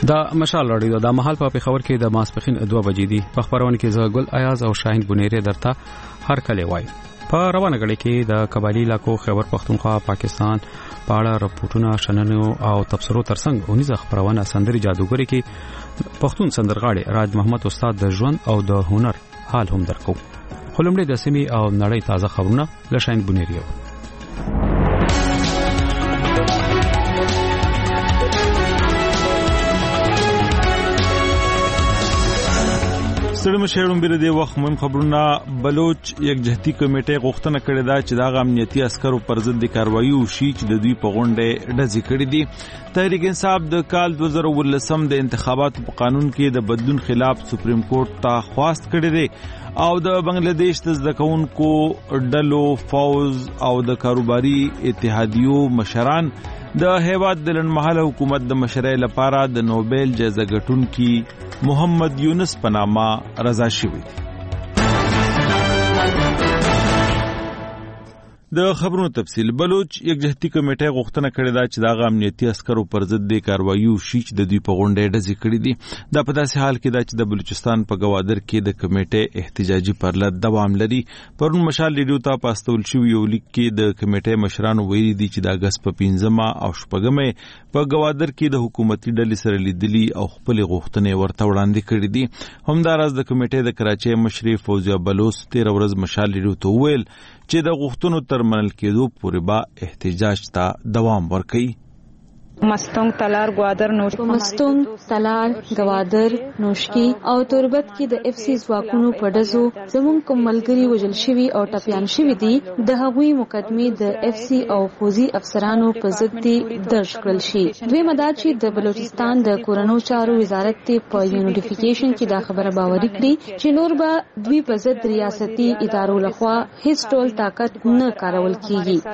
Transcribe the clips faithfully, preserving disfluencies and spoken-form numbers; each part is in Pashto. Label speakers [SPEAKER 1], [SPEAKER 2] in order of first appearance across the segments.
[SPEAKER 1] دا مشال راډیو د مهال په خبر کې د ماسپخین دوه بجې دي. په خبرونه کې زه ګل ایاز او شاهین بنيري درته هر کله وای. په روانه غړي کې د قبایلی علاقو خیبر پختونخوا پاکستان په اړه راپورټونه شننو او تبصرو ترڅنګ اونیزه خبرونه سندري جادوګری کې پښتون سندرغاړي راج محمد استاد د ژوند او د هنر حال هم درکو. خلمړي د سیمې او نړۍ تازه خبرونه له شاهین بنيري.
[SPEAKER 2] سړی مشهورم بیر دی وخت مهم خبرونه. بلوچ یک جهتی کمیټه غوښتنه کړې ده چې دا امنیتي عسکرو پر ضد د کاروایی وشي چې د دوی په غونډه ډزې کړې دي. تحریک انصاف د کال دوه زره ولسم د انتخاباتو په قانون کې د بدلون خلاف سپریم کورټ ته خواست کړې ده او د بنگلاديش د زده کوونکو ډلو فوز او د کاروباري اتحادیو مشران د هیواد د لنډمهاله حکومت د مشرۍ لپاره د نوبل جایزه ګټونکي محمد یونس په نامه رضا شوي دي. د خبرونو تفصیل. بلوچ یک جهتی کمیټه غوښتنه کړې ده چې دا امنیتي عسکرو پر ضد د کاروایی وشي چې د دوی په غونډه ډزې کړې دي. دا په داسې حال کې ده چې د بلوچستان په گوادر کې د کمیټې احتجاجي پرلط دوام لري. پرون مشال ریډیو ته پاستول شوی یو لیک کې د کمیټې مشرانو ویلي دي چې د اگست په پنځمه او شپږمه په گوادر کې د حکومتي ډلې سره لیدلي او خپل غوښتنې ورته وړاندې کړې دي. همداراز د کمیټې د کراچۍ مشري فوزیه بلوچ تیر ورځ مشال ریډیو ته وویل چې د غوښتنو تر منل کېدو پورې به احتجاج ته دوام ورکوي.
[SPEAKER 3] مستونگ تلار گوادر نوشکی
[SPEAKER 4] مستونگ تلار گوادر نوشکی او تربت کې د اف سی ځواکونو په ډزو زموږ کوم ملګري وژل شوي او ټپیان شوي دي. د هغوی مقدمې د اف سی او فوزي افسرانو په ضد دي درج کړل شي. دویمه دا چې د بلوچستان د کورنو چارو وزارت ته په یونیفیکیشن کې دا خبره باوري کړي چې نور به دوی په ضد ریاستي ادارو لخوا هیڅ ډول طاقت نه کارول کیږي.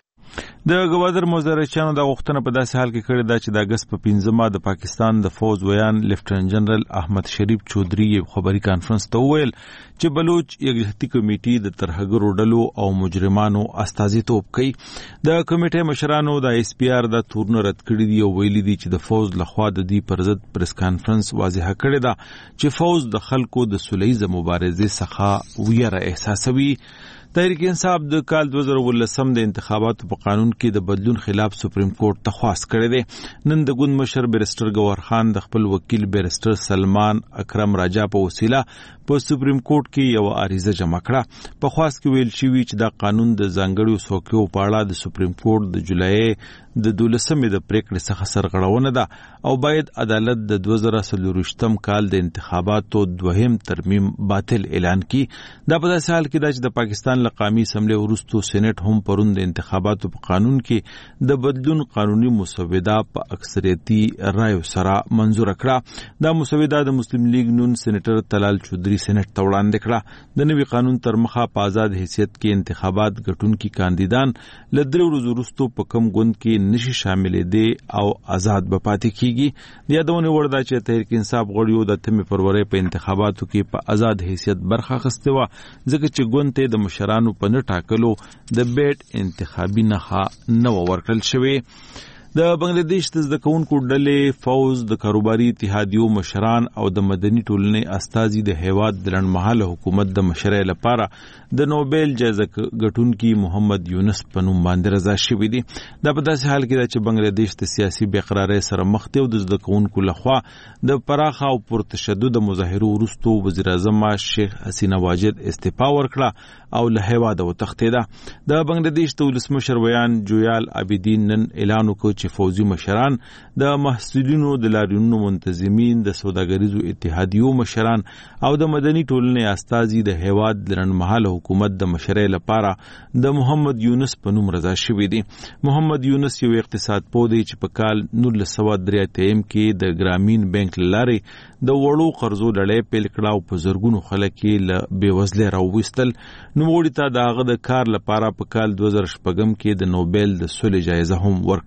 [SPEAKER 2] د گوادر مزدرچانو د غوښتنه په داسې حال کې کړې ده چې د اگست په پنځمه د پاکستان د فوز ویان لیفټننټ جنرال احمد شریف چودھری یو خبري کانفرنس ته وویل چې بلوچ یک جهتي کمیټې د ترهګرو ډلو او مجرمانو استازیتوب کوي. د کمیټې مشرانو د اس پی آر د تورن رد کړی دی او ویلي دي چې د فوز لخوا د دې پر ضد پریس کانفرنس واضح کړی ده چې فوز د خلکو د سولهییزه مبارزې څخه ویره احساسوي. تحریک انصاف د کال دوه زره ولسم د انتخاباتو په قانون کې د بدلون خلاف سپریم کورټ ته خواست کړی دی. نن د ګوند مشر بیرسټر ګوهر خان د خپل وکیل بیرسټر سلمان اکرم راجا په وسیله په سپریم کورټ کې یو عریضه جمع کړه. په خواست کې ویل شوی چې دا قانون د ځانګړو څوکیو په اړه د سپریم کورټ د جولای د دولسمې د پریکړې څخه سرغړونه ده او باید عدالت د دوه زره څلورویشتم کال د انتخاباتو دوهم ترمیم باطل اعلان کړي. دا په داسې حال کې ده چې د پاکستان لقامی اسمبلی وروستو سېنات هم پرون د انتخاباتو په قانون کې د بدلون قانوني مسوده په اکثریتي رایو سره منظور کړه. دا مسوده د مسلم لیگ نون سېنیټر طلال چودھری سېنات ته وړاندې کړه. د نوي قانون تر مخه په آزاد حیثیت کې انتخابات ګټونکي کاندیدان له درې ورځو وروسته په کم ګوند کې نشي شاملېدي او آزاد به پاتې کیږي. د یادونې وړ ده چې تحریک انصاف غړیو د اتمې فروری په انتخاباتو کې په آزاد حیثیت برخه اخیستې وه ځکه چې ګوند ته د مشرانو په نه ټاکلو د بیټ انتخابي نښه نه ورکړل شوې. د بنگلاديش د زده کوونکو ډلې فوز د کاروباري اتحادیو مشران او د مدني ټولنې استازي د هیواد د لنډمهاله حکومت د مشرۍ لپاره د نوبل جایزه ګټونکي محمد یونس په نوم باندې رضا شوي دي. دا په داسې حال کې ده چې بنگلاديش د سیاسي بې قرارۍ سره مخ دی او د زده کوونکو لخوا د پراخه او پرتشدد مظاهرو وروسته وزیر اعظم شیخ حسینه واجد استعفا ورکړه او له هیواده وتښتېده. د بنگلاديش د ولسمشر ویان جویال عابدین نن اعلان وکړ چې فوزي مشران د محصولینو د لاریونونو منتظمین د سوداګریزو اتحادیو مشران او د مدني ټولنې استازي د هیواد د لنډمهاله حکومت د مشرۍ لپاره د محمد یونس په نوم رضا شوي دي. محمد یونس یو اقتصاد پوه دی چې په کال نولس سوه درې اتیا کې د ګرامین بانک له لارې د وړو قرضو ډلې پیل کړه او په زرګونو خلک یې له بېوزلۍ راوویستل. نوموړي ته د هغه د کار لپاره په کال دوه زره شپږم کې د نوبل د سولې جایزه هم ورکړل شوې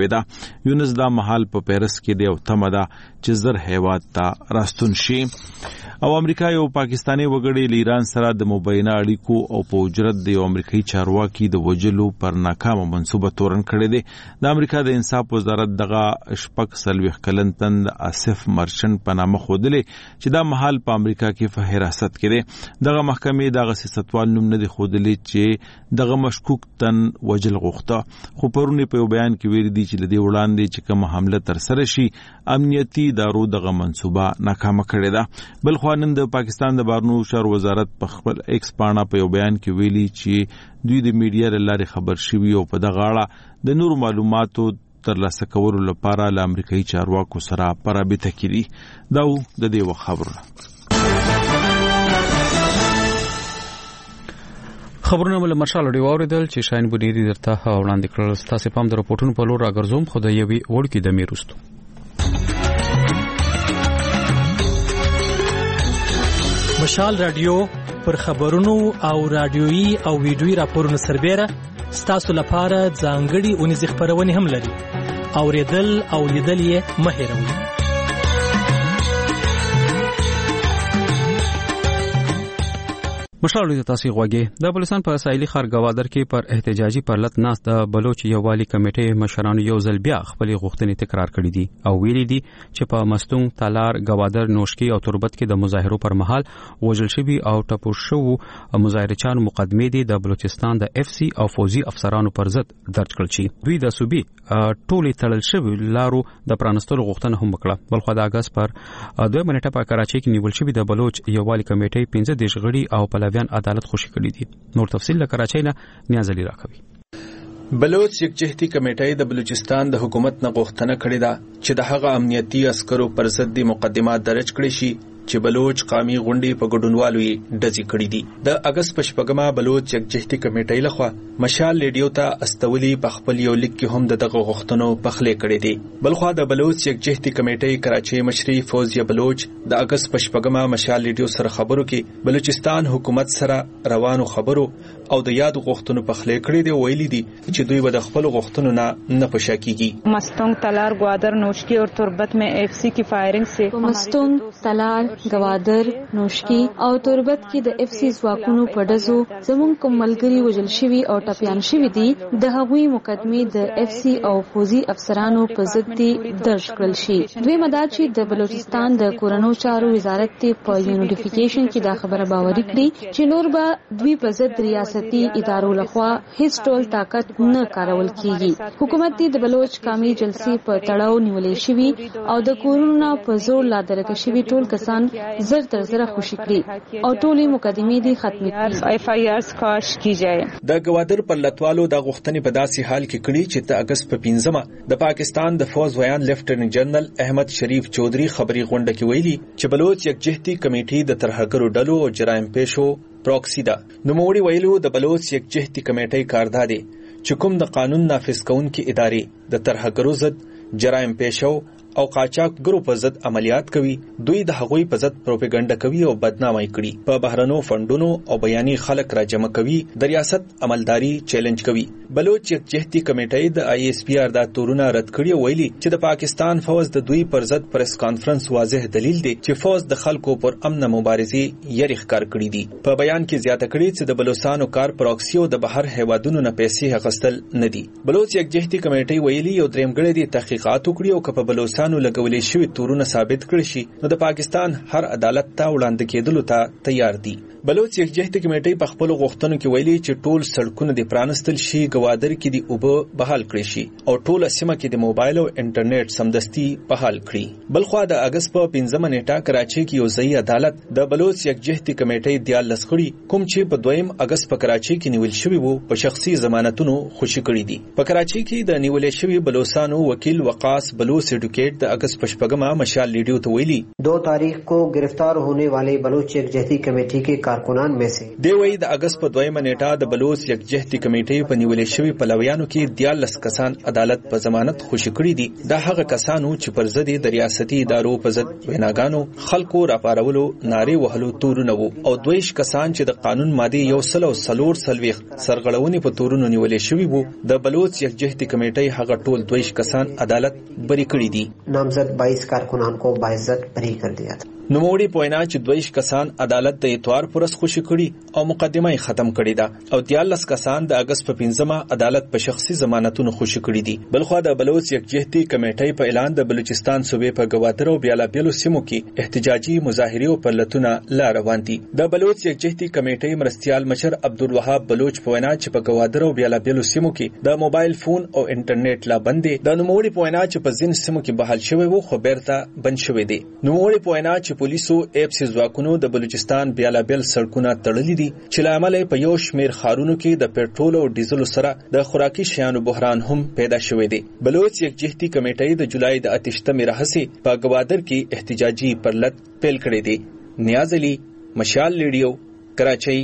[SPEAKER 2] شوې ده. یونس دا مهال په پیرس کې دی او تمه ده چې زر هیواد ته راستون شي. او امریکا یو پاکستانی وګړی له ایران سره د مبینه اړیکو او په اجرت د یو امریکایي چارواکي د وجلو پر ناکامه منصوبه تورن کړی دی. د امریکا د انصاف وزارت دغه شپږ څلوېښت کلن تند آصف مرچنټ په نامه ښودلی چې دا مهال په امریکا کې په حراست کې دی. دغه محکمې دغه سیاستوال نوم نه دی ښودلی چې دغه مشکوک تن وجل غوښته، خو پرون په یو بیان کې ویلي دي چې له دې وړاندې چې کومه حمله ترسره شي امنیتي ادارو دغه منصوبه ناکامه کړې ده. بل نن د پاکستان د بهرنیو چارو وزارت په خپل ایکس پاڼه په یو بیان کې ویلي چې دوی د میډیا له لارې خبر شوي او په دغه اړه د نورو معلوماتو ترلاسه کولو لپاره له امریکایي چارواکو سره په رابطه کې دي. دا د دې وخت خبرونه.
[SPEAKER 1] خبرونه مل مشال ډیو اوریدل چې شاین بونیری درته وړاندې کړل. ستاسو پام د راپورټونو په لور راګرځوم خو د یوې وړکې د میروستو.
[SPEAKER 5] مشال رادیو پر خبرونو او رادیويي او ویډیويي راپورونو سربېره ستاسو لپاره ځانګړي اونیزې خبرونه هم لري. اوریدل او لیدل یې مه هېروئ.
[SPEAKER 1] مشال تاسو غوږی د بلوچستان په ساحلي ښار گوادر کې پر احتجاجي پرلط ناس د بلوچ یووالي کمیټې مشرانو یو ځل بیا خپل غوښتنې تکرار کړې دي او ویلي دي چې په مستونګ، تالار، گوادر، نوشکی او تربت کې د مظاهرو پر مهال وژل شوي او ټپو شوو مظاهرچیانو مقدمې دي د بلوچستان د اف سی او فوزي افسرانو پر ضد درج کړل شي. دوی د صوبې ټولې تړل شوي لارو د پرانستلو غوښتنه هم وکړه. بلخو د اگست پر دوه منټه په کراچۍ کې نیول شوی د بلوچ یووالي کمیټې پنځه دیش غړي او پلویان عدالت خوشی کړی دي. نور تفصیل له کراچۍ نه نیاز علي راکوي.
[SPEAKER 6] بلوچ یکجهتي کمیټې د بلوچستان د حکومت نه غوښتنه کړې ده چې د هغه امنیتي عسکرو پر ضد مقدمات درج کړي شي چې بلوچ قومي غونډې په ګډونوالو یې ډزې کړې دي. د اگست په شپږمه بلوچ یکجهتي کمیټې لخوا مشال ریډیو ته استولي په خپل یو لیک کې هم دغه غوښتنو پخلې کړې دي. بلخوا د بلوچ یکجهتي کمیټې کراچۍ مشري فوزیه بلوچ د اگست په شپږمه مشال ریډیو سره خبرو کې بلوچستان حکومت سره روانو خبرو او د یاد غوښتنو پخلې کړې دي. ویلي دي چې دوی به د خپل غوښتنو نه نه پشا کیږي.
[SPEAKER 3] مستونگ، تالار، گوادر، نوشکی اور تربت میں ایف سی کی فائرنگ سے
[SPEAKER 4] مستونگ، تالار، گوادر، نوشکی او تربت کې د اف سی ځواکونو په ډزو زموږ کوم ملګري وژل شوي او ټپیان شوي دي. د هغوی مقدمې د اف سی او فوزي افسرانو په ضد دي درج کړل شي. دوی مدار چې د بلوچستان د کورنو چارو وزارت ته په یونیفیکیشن کې دا خبره باوري کړي چې نور به دوی په ضد ریاستي ادارو لخوا هیڅ ډول طاقت نه کارول کیږي. حکومت د بلوچ قومي جلسې په تړاو نیولې شوي او د کورونو په زور لا درکه شوي ټول کسان زر تر زر خوشی کړي او ټولې مقدمې دي ختمې کړي.
[SPEAKER 3] ایف آئی آر کاش کی جائے.
[SPEAKER 6] د گوادر پر لټوالو د غوښتنې په داسې حال کې کړي چې د اگست په پنځمه د پاکستان د فوز ویان لیفټننټ جنرال احمد شریف چودھری خبري غونډه کې ویلي چې بلوچ یکجهتي کمیټې د ترهګرو ډلو او جرایم پیشو پروکسی ده. نوموړي ویلو د بلوچ یکجهتي کمیټې کاردار دي چې کوم د قانون نافذ کوونکي ادارې د ترهګرو ضد، جرایم پیشو او قاچاقګرو په ضد عملیات کوي. دوی د هغوی په ضد پروپاګاندا کوي او بدنامي کړي. په بهرنو فندونو او بیاني خلک را جمع کوي. د ریاست عملداري چیلنج کوي. بلوچ یکجهتي کمیټې د آی ایس پی آر د تورونه رد کړي او ویلي چې د پاکستان فوج د دوی پر ضد پریس کانفرنس واضح دلیل دی چې فوج د خلکو پر امن مبارزې یری ښکار کړي دي. په بیان کې زیاته کړي چې د بلوچستانو کار پروکسی او د بهر هیوادونو نه پیسې اخیستل نه دي. بلوچ یکجهتي کمیټې ویلي یو دریم غړي د تحقیقات وکړي او په بلوچستان لګولې شوی تورونه ثابت کړي شي نو د پاکستان هر عدالت ته وړاندې کېدلو ته تیار دي. بلوچ یکجهتي کمیټې په خپل غوښتنو کې ویلي چې ټول سړکونه د پرانستل شي، گوادر کې د اوبه بحال کړي شي او ټول سیمه کې د موبایل او انټرنیټ سمدستي بحال کړي. بلخوا د اگست په پنځمه نیټه کراچۍ کې یو ځای عدالت د بلوچ یکجهتي کمیټې دیالس کړي کوم چې په دویم اگست په کراچۍ کې نیول شوی وو په شخصي ضمانتونو خوشی کړي دي. په کراچۍ کې د نیول شوی بلوچستانو وکیل وقاص بلوچ ایډوکیټ सेनेट د اگست پشپگما مشال ریڈیو ته ویلي
[SPEAKER 7] دو تاریخ کو गिरफ्तार होने वाले बलूच यकजहती कमेटी के कारकुनान में से
[SPEAKER 6] دی وی د اگست په دویمه نیټه د بلوچ یکجهتي کمیټې په نیولې شوی پلویانو کې دیارلس کسان عدالت په ضمانت خوشی کړي دي. دا هغه کسانو چې پر ضد د ریاستي ادارو په ضد ویناګانو خلکو راپارولو نارې وهلو تورونه وو او دویش کسان چې د قانون ماده یو سل او سلور سلويخ سرغړونې په تورونو نیولې شوی وو. د بلوچ یکجهتي کمیټې هغه ټول دویش کسان عدالت بری کړي دي.
[SPEAKER 7] نامزد بائیس کارکنان کو باعزت بری کر دیا تھا.
[SPEAKER 6] نوموړي پوینا چې دویش کسان عدالت د اتوار پرس خوشی کړي او مقدمه یې ختم کړي ده او دیارلس کسان د اگست په پنځمه عدالت په شخصي ضمانتونو خوشی کړي دي. بلخو د بلوچ یکجهتي کمیټې په اعلان د بلوچستان صوبې په گوادر او بیلابیلو سیمو کې احتجاجي مظاهرې او پرلتونه لا روان دي. د بلوچ یکجهتي کمیټې مرستيال مشر عبدالوهاب بلوچ پوینا چې په گوادر او بیلابیلو سیمو کې د موبایل فون او انټرنیټ لا بندي د نوموړي پوینا چې په ځین سیمو کې بحال شوی وو خو بیرته بند شوی دي. نوموړي پوینا چې پولیسو ایپس ځواکونو د بلوچستان بیلابیل سړکونه تړلي دي چې لامل په یو شمیر خارونو کې د پېټرول او ډیزلو سره د خوراکي شیانو بحران هم پیدا شوی دی. بلوچ یکجهتي کمیټې د جولای د اتشتمې راهیسې په گوادر کې احتجاجي پرلت پیل کړی دی. نیاز علي، مشال ریډیو، کراچۍ.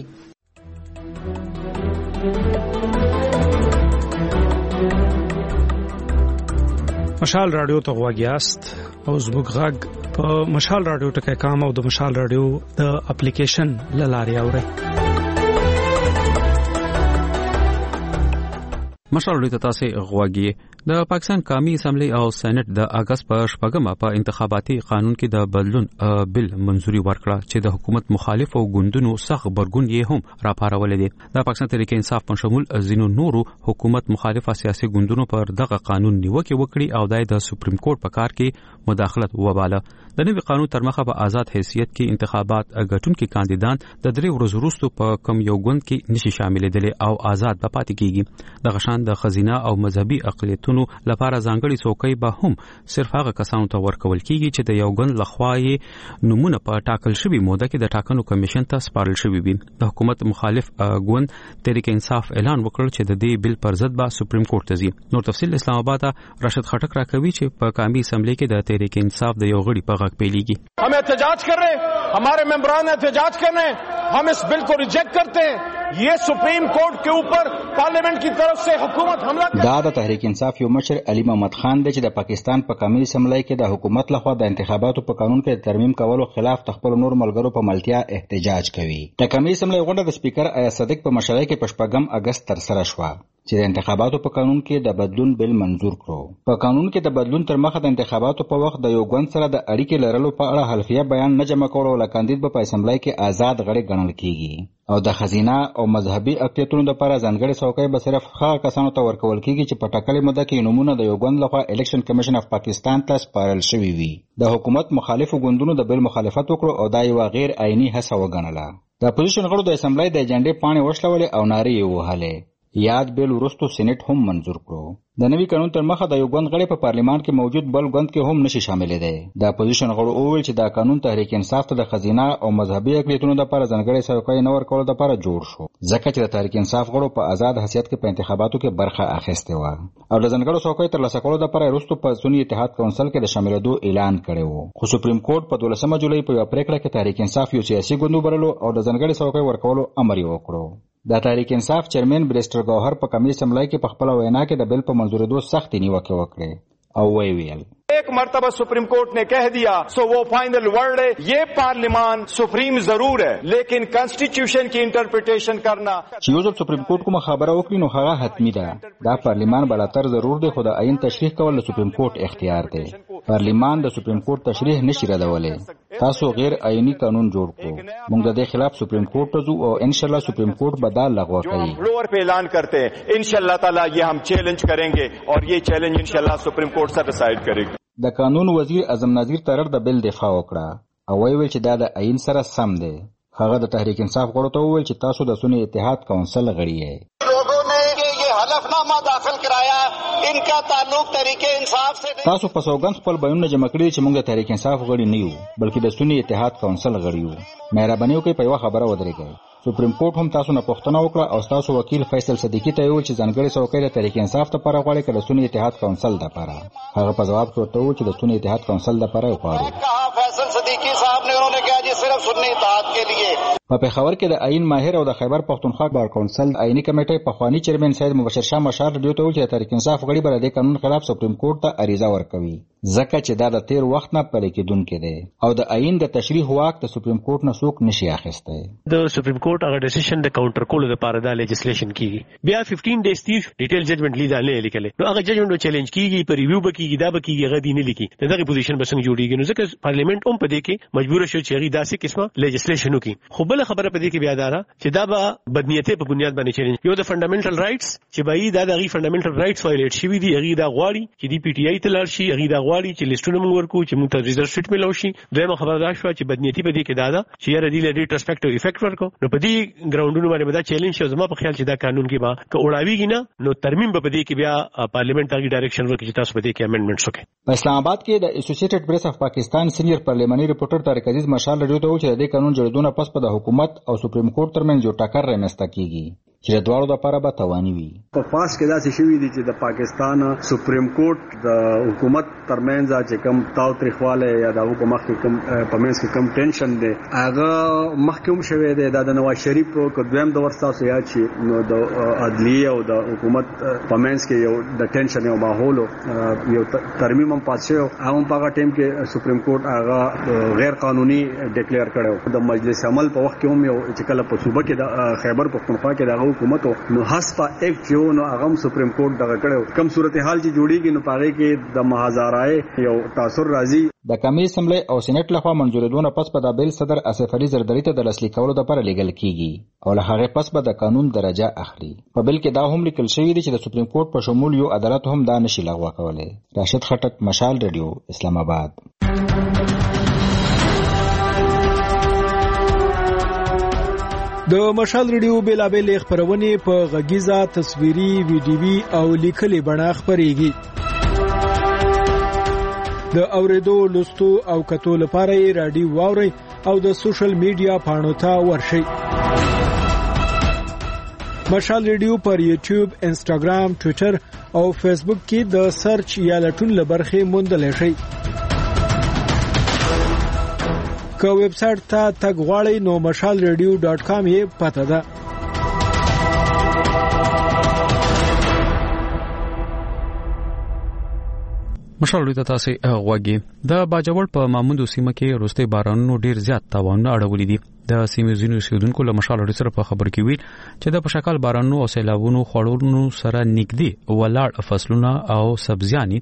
[SPEAKER 8] مشال رادیو ته غواګیاست او زموږ غږ په مشال رادیو ټکی کام او د مشال رادیو د اپلیکیشن لاري اوري.
[SPEAKER 1] مشال رادیو ته تاسو غواګی. د پاکستان قومي اسمبلی او سېنات د اگست په شپږمه په انتخاباتي قانون کې د بدلون بل منځوري ورکړه چې د حکومت مخالف او ګوندونو سخت برګون یې هم راپارول دي. د پاکستان تحریک انصاف په شمول زینو نورو حکومت مخالف سیاسي ګوندونو پر دغه قانون نیوکه وکړي او د سپریم کورټ په کار کې مداخلت وباله. د نوي قانون تر مخه په آزاد حیثیت کې انتخابات غټونکي کاندیدان د درې ورځې وروسته په کم یو ګوند کې نشي شاملېدل او آزاد به پاتې کیږي. د غشان د خزینه او مذهبي اقلیتونو لپاره ځانګړي څوکۍ به هم صرف هغه کسانو ته ورکول کیږي چې د یو ګوند لخوا یې نمونه په ټاکل شوی موده کې د ټاکنو کمیشن ته سپارل شوی وي. د حکومت مخالف ګوند تحریک انصاف اعلان وکړ چې د دې بل پر ضد به سپریم کورټ ته ځي. نور تفصیل اسلام آباد راشد خټک راکوي چې په قومي اسمبلی کې د تحریک انصاف د یو غړي په غږ پیلېږي.
[SPEAKER 9] हम एहतजाज कर रहे हैं, हमारे मेंबरान एहतजाज कर रहे हैं, हम इस बिल को रिजेक्ट करते हैं. ये सुप्रीम कोर्ट के ऊपर पार्लियामेंट की तरफ से हुकूमत हमला.
[SPEAKER 10] دا د تحریک انصاف یو مشر علي محمد خان دی چې د پاکستان په قومي اسمبلی کې د حکومت لخوا د انتخاباتو په قانون کې ترمیم کولو خلاف خپل نور ملګرو په ملتیا احتجاج کوي. د قومي اسمبلی غونډه د سپیکر آیا صدیق په مشرۍ کې په شپږم اگست تر سره شوه چې د انتخاباتو په قانون کې د بدلون بل منظور کړو. په قانون کې د بدلون تر مخه د انتخاباتو په وخت د یو ګوند سره د اړیکې لرلو په اړه حلفیه بیان نه جمع کول او کاندید به په اسمبلی کې آزاد غړي ګڼل کیږي او د خزینه او مذهبي اقلیتونو لپاره ځانګړي څوکۍ به صرف هغه کسانو ته ورکول کیږي چې په ټاکلې موده کې نمونه د یو ګوند لخوا الیکشن کمیشن اف پاکستان ته سپارل شوی وي. د حکومت مخالفو ګوندونو د بل مخالفت وکړو او دا یو غیر آئینی هڅه وګڼله. د اپوزیشن غړو د اسمبلی د ایجنډې پاڼې وشلولې او نارې یې وهلې. یاد بیل وروسته سېنات هم منظور کړو. د نوي قانون تر مخه د یو ګوند غړي په پارلیمان کې موجود بل ګوند کې هم نشي شاملېدای. د اپوزیشن غړو وویل چې دا قانون تحریک انصاف ته د خزینه او مذهبي اقلیتونو لپاره ځانګړي څوکۍ نه ورکول لپاره جوړ شو ځکه چې د تحریک انصاف غړو په آزاد حیثیت کې په انتخاباتو کې برخه اخیستې و او د ځانګړو څوکۍ ترلاسه کولو لپاره وروسته په سنی اتحاد کونسل کې د شاملېدو اعلان کړی و. خو سپریم کورټ په دولسمه جولای په یو پریکړه کې تحریک انصاف یو سیاسي ګوند وبللو او د ځانګړي څوکۍ ورکولو امر یې وکړو. د تحریک انصاف چیرمن بریسټر گوهر په قومي اسمبلی کې په خپل وینا کې د بل په منظورېدو سخت نیوکه وکړه او وی ویل
[SPEAKER 9] एक मर्तबा सुप्रीम कोर्ट ने कह दिया सो वो फाइनल वर्ड है. ये पार्लियामान सुप्रीम जरूर है लेकिन कॉन्स्टिट्यूशन की इंटरप्रिटेशन करना
[SPEAKER 10] چې یو ځل سپریم کورټ کومه خبره وکړي نو هغه حتمی ده. دا پارلیمان بلاتر ضرور دی خو د عین تشریح کول د سپریم کورټ اختیار دی. پارلیمان د سپریم کورټ تشریح نشي ردولی. تاسو غیر آئینی قانون جوړ کړو. موږ د دې خلاف سپریم کورټ ته ځو او ان شاء الله سپریم کورټ به دا لغوه کوي.
[SPEAKER 9] فلور पे ऐलान करते हैं इंशाल्लाह ताला ये हम चैलेंज करेंगे और ये चैलेंज इंशाल्लाह सुप्रीम कोर्ट से डिसाइड करेगी.
[SPEAKER 10] د قانون وزیر اعظم نظیر ترر د بل دفاع وکړه او ویل چې دا د عین سره سم دی. هغه د تحریک انصاف غړو ته وویل چې تاسو د سنی اتحاد کونسل غړي یې.
[SPEAKER 11] लोगों ने ये हलफ हलफनामा दाखिल कराया इनका ताल्लुक तहरीक इंसाफ से
[SPEAKER 10] تاسو په سوګند خپل بیانونه جمع کړي چې موږ د تحریک انصاف غړي نه یو بلکې د سنی اتحاد کونسل غړي یو. مهرباني وکړئ په یو خبره ودرېږئ. سپریم کورټ هم تاسو نه پوښتنه وکړه او تاسو وکیل فیصل صدیقی ته ویل چې ځانګړي څوکۍ د تحریک انصاف لپاره غواړي که د سنی اتحاد کونسل لپاره. هغه په جواب کې ورته وویل چې د سنی اتحاد کونسل لپاره غواړي.
[SPEAKER 11] फैसल सदीकी साहब ने उन्होंने कहा जी सिर्फ सुन्नी इत्तेहाद के लिए.
[SPEAKER 10] په پېښور کې د آئین ماهر او د خیبر پښتونخوا بار کونسل آئینی کمیټې په خوانی چیرمن سید مبشر شاه مشال رادیو ته ویل چې تحریک انصاف غړي بر د قانون خلاف سپریم کورټ ته عریضه ورکوي ځکه چې دا د تیر وخت نه پلي کېدونکې دی او د آئین د تشریح واک د سپریم کورټ نه څوک نشي اخیستی.
[SPEAKER 12] د سپریم کورټ هغه ډیسیژن د کاونټر کولو لپاره د لیجسلیشن کیږي بیا پندرہ ډیز تیر ډیټیل ججمنټ لیدل نه لیکل نو هغه ججمنټ چیلنج کیږي په ریویو بکیږي دا بکیږي هغه دینه لیکي دغه پوزیشن بسنګ جوړیږي نو ځکه پارلیمنت هم په دې کې مجبور شو چې هغه داسې قسمه لیجسلیشن وکړي. خو بل خبره په دې کې بیا دا چې دا به بدنیته په بنیاد باندې چیلنج یو د فندامنټل رائټس چې به دا د فندامنټل رائټس وایلیټ شوی دی هغه دا غواړي چې دی پی ټی آی ته لاړ شي هغه دا غواړي چې لیسټونه موږ ورکو چې موږ ته ریزرو سیټ ملو شي. دویمه خبره دا شو چې بدنیتی په دې کې دا ده چې یاره دی لري ریټرسپیکټیو افیکټ ورکو نو په دې ګراوندونو باندې دا چیلنج شو. زما په خیال چې دا قانون کې با که وړاویږي نه نو ترمیم به په دې کې بیا پارلیمنت هغه ډایرکشن ورکړي چې تاسو په دې کې امندمنټس وکړي.
[SPEAKER 10] په اسلام آباد کې د اسوسییټډ پریس اف پاکستان سینیئر پارلیماني ریپورټر طارق عزیز مشال رادیو ته وویل چې د قانون جوړېدو پس په د حکومت او سپریم کورټ ترمنځ یو ټکر رامنځته کیږي چې د دواړو لپاره به تاواني وي.
[SPEAKER 13] په پاس کې داسې شوي دي چې د پاکستان سپریم کورټ د حکومت ترمنځ چې کم تاو تریخواله یا د حکومت کې کم پمنس کې کم ټینشن دی هغه محکوم شوی دی د نواز شریف په دویم د ورستاسو یا چې نو د عدلیه او د حکومت پمنس کې یو د ټینشن یو ماحول یو ترمیم هم پات شو هغه په هغه ټیم کې سپریم کورټ هغه غیر قانوني ډیکلیئر کړو. د مجلس عمل په وخت کې هم یو چې کله په صوبه کې د خیبر پختونخوا کې د حکومت نو حسب ایکټ یو نو هغه سپریم کورټ دغه کړو کم صورتحال چې جوړیږي نو پاره کې د محاذارای یو تاثر راځي.
[SPEAKER 10] د قومي اسمبلی او سېنات لخوا منځوریدونه پس په د بیل صدر اسف علي زرداری ته د لاسلیک کولو لپاره لیږل کیږي او له هغه پس به د قانون درجه اخلي. په بیل کې دا هم لیکل شوی دی چې د سپریم کورټ په شمول یو عدالت هم دا نشي لغوه کولای. راشد خټک مشال رادیو اسلام آباد.
[SPEAKER 14] د مشال رادیو بیلابل خبرونه په غږیزه تصویري ویډیوي او لیکلي بڼه خبريږي. د اوریدو لوستو او کتو لپاره رادیو واوري او د سوشل میډیا پاڼو ته ورشئ. مشال رادیو پر یوټیوب، انسټاګرام، ټوئیټر او فیسبوک کې د سرچ یا لټون لبرخه موندل شي. که ویب سټ ته تګ غواړئ نو مشال رادیو ډاٹ کام یې پته ده.
[SPEAKER 1] مشال رادیو تاسو غواګي د باجوړ په ماموندو سیمه کې روسته بارانونو ډیر زیات تاوانونه اړولې دي. د سیمې ځینو سیدونکو له مشال رادیو سره په خبر کې ویل چې د پشکال بارانونو او سیلابونو خړورونو سره نږدې ولاړ فصلونه او سبزياني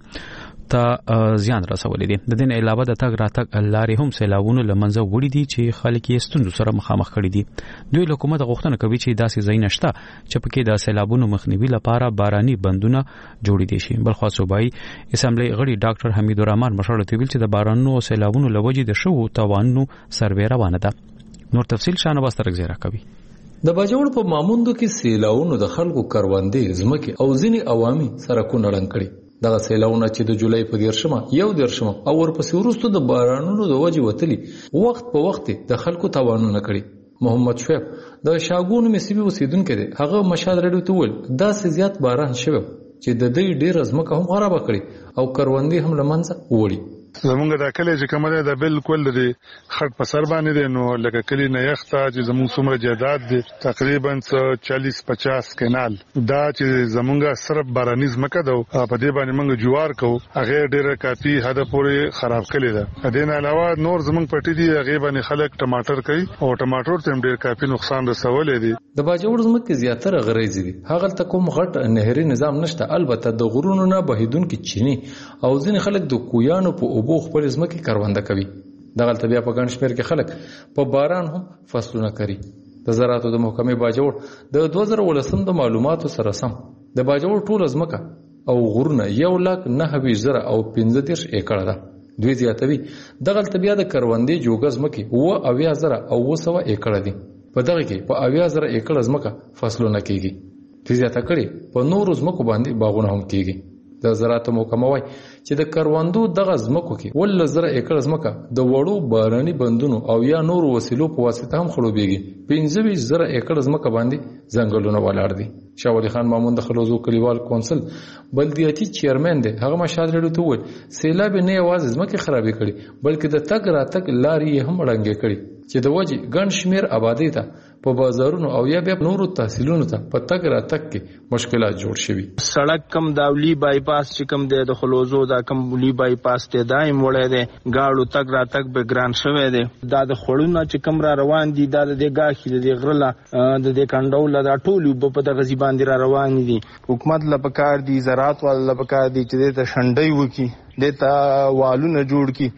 [SPEAKER 1] ته زیان رسولې دي. د دې علاوه د تګ راتګ لارې هم سیلابونو لمنځه وړي دي چې خلک یې ستوندو سره مخامخ کړي دي. دوی حکومت غوښتنه کوي چې داسې ځای نشته چې پکې د سیلابونو مخنیوي لپاره باراني بندونه جوړ دي شي. بل خاص صوبایي اسمبلی غړي ډاکټر حمید الرحمن مشال ته ویل چې د بارانونو او سیلابونو لوجې د شو توانونو سروې روانه ده. نور تفصیل شانواز ترغزیرا کوي.
[SPEAKER 15] د باجوړ په ماموندو کې سیلاونو د خلکو کروندې زمکه او ځینی عوامي سرکونه لړن کړي. دغه سیلاونه چې د جولای په دیرشمه یو دیرشمه او ورپسې وروسته د بارانونو د وجې وتلي وخت په وخت د خلکو تاوانونه کړي. محمد شعیب د شاګون مصیبي اوسیدونکو دی هغه مشال رادیو ته ویل داسې زیات باران شوی چې د دې ډیر ازمکه هم خراب کړي او کروندې هم لمنځه وړي.
[SPEAKER 16] زمونږ د کلی چې کومه ده بالکل د خټ په سر باندې دی نو لکه کلی نه یخته چې زموږ څومره جیداد دی تقریبا چالیس پچاس کینال دا چې زمونږ صرف بارانیز مکه ده په دې باندې موږ جوار کوو هغه ډیره کافي حد پورې خراب کړي ده. دین علاوه نور زمونږ پټي دي هغه باندې خلک ټماټر کوي او ټماټر ته ډیر کافي نقصان رسولې دي.
[SPEAKER 15] د باجوړ زمکه زیاتره غریزي دي هغه ته کوم غټ نهري نظام نشته البته د غرونو نه بهیدونکو چینی او ځین خلک د کویانو په اوبو خپل ځمکې کرونده کوي. دغه بیا په ګڼ شمېر کې خلک په باران هم فصلونه کوي. د زراعتو د محکمې باجوړ د دوه زره ولسم د معلوماتو سره سم د باجوړ ټول ځمکه او غرونه یو لک نهه ویشت زره او پنځه دېرش ایکړه ده. دوی زیاتوي دغه بیا د کروندې جوګه ځمکې اوه اویا زره او اوه سوه ایکړه دي. په دغه کې په اویا زره ایکړه ځمکه فصلونه کیږي. زیاته کړي په نورو ځمکو باندې باغونه هم کیږي. د زراعت محکمه وایي چې د کروندو دغه ځمکو کې ول زره ایکړ ځمکه د وړو باراني بندونو او یا نورو وسیلو په واسطه هم خړوبېږي. پنځه ویشت زره ایکړ ځمکه باندې ځنګلونه ولاړ دي. شاه ولی خان مامون د خلوزو کلیوال کونسل بلدیاتي چیرمن دی. هغه مشال رډو ته وویل سیلاب نه یوازې ځمکې خرابې کړي بلکې د تګ راتګ لارې هم ړنګې کړي چې د وجې ګڼ شمېر آبادۍ ته په بازارونو او یا بیا نورو تحصیلونو ته په تګ راتګ کې مشکلات جوړ شوي.
[SPEAKER 17] سړک کم داولی بایپاس چې کم دی د خلوزو دا کم بولی بایپاس ته دایم وړی دی گاړو تګ راتګ به ګران شوی دی. دا د خړونه چې کم را روان دي دا د گاخې د غرله د دې کندول دا ټول په دغه ځی باندې را روان دي. حکومت لپاره دي زراعت ول لپاره دي چې ته شنډي وکي دته والونه جوړ کی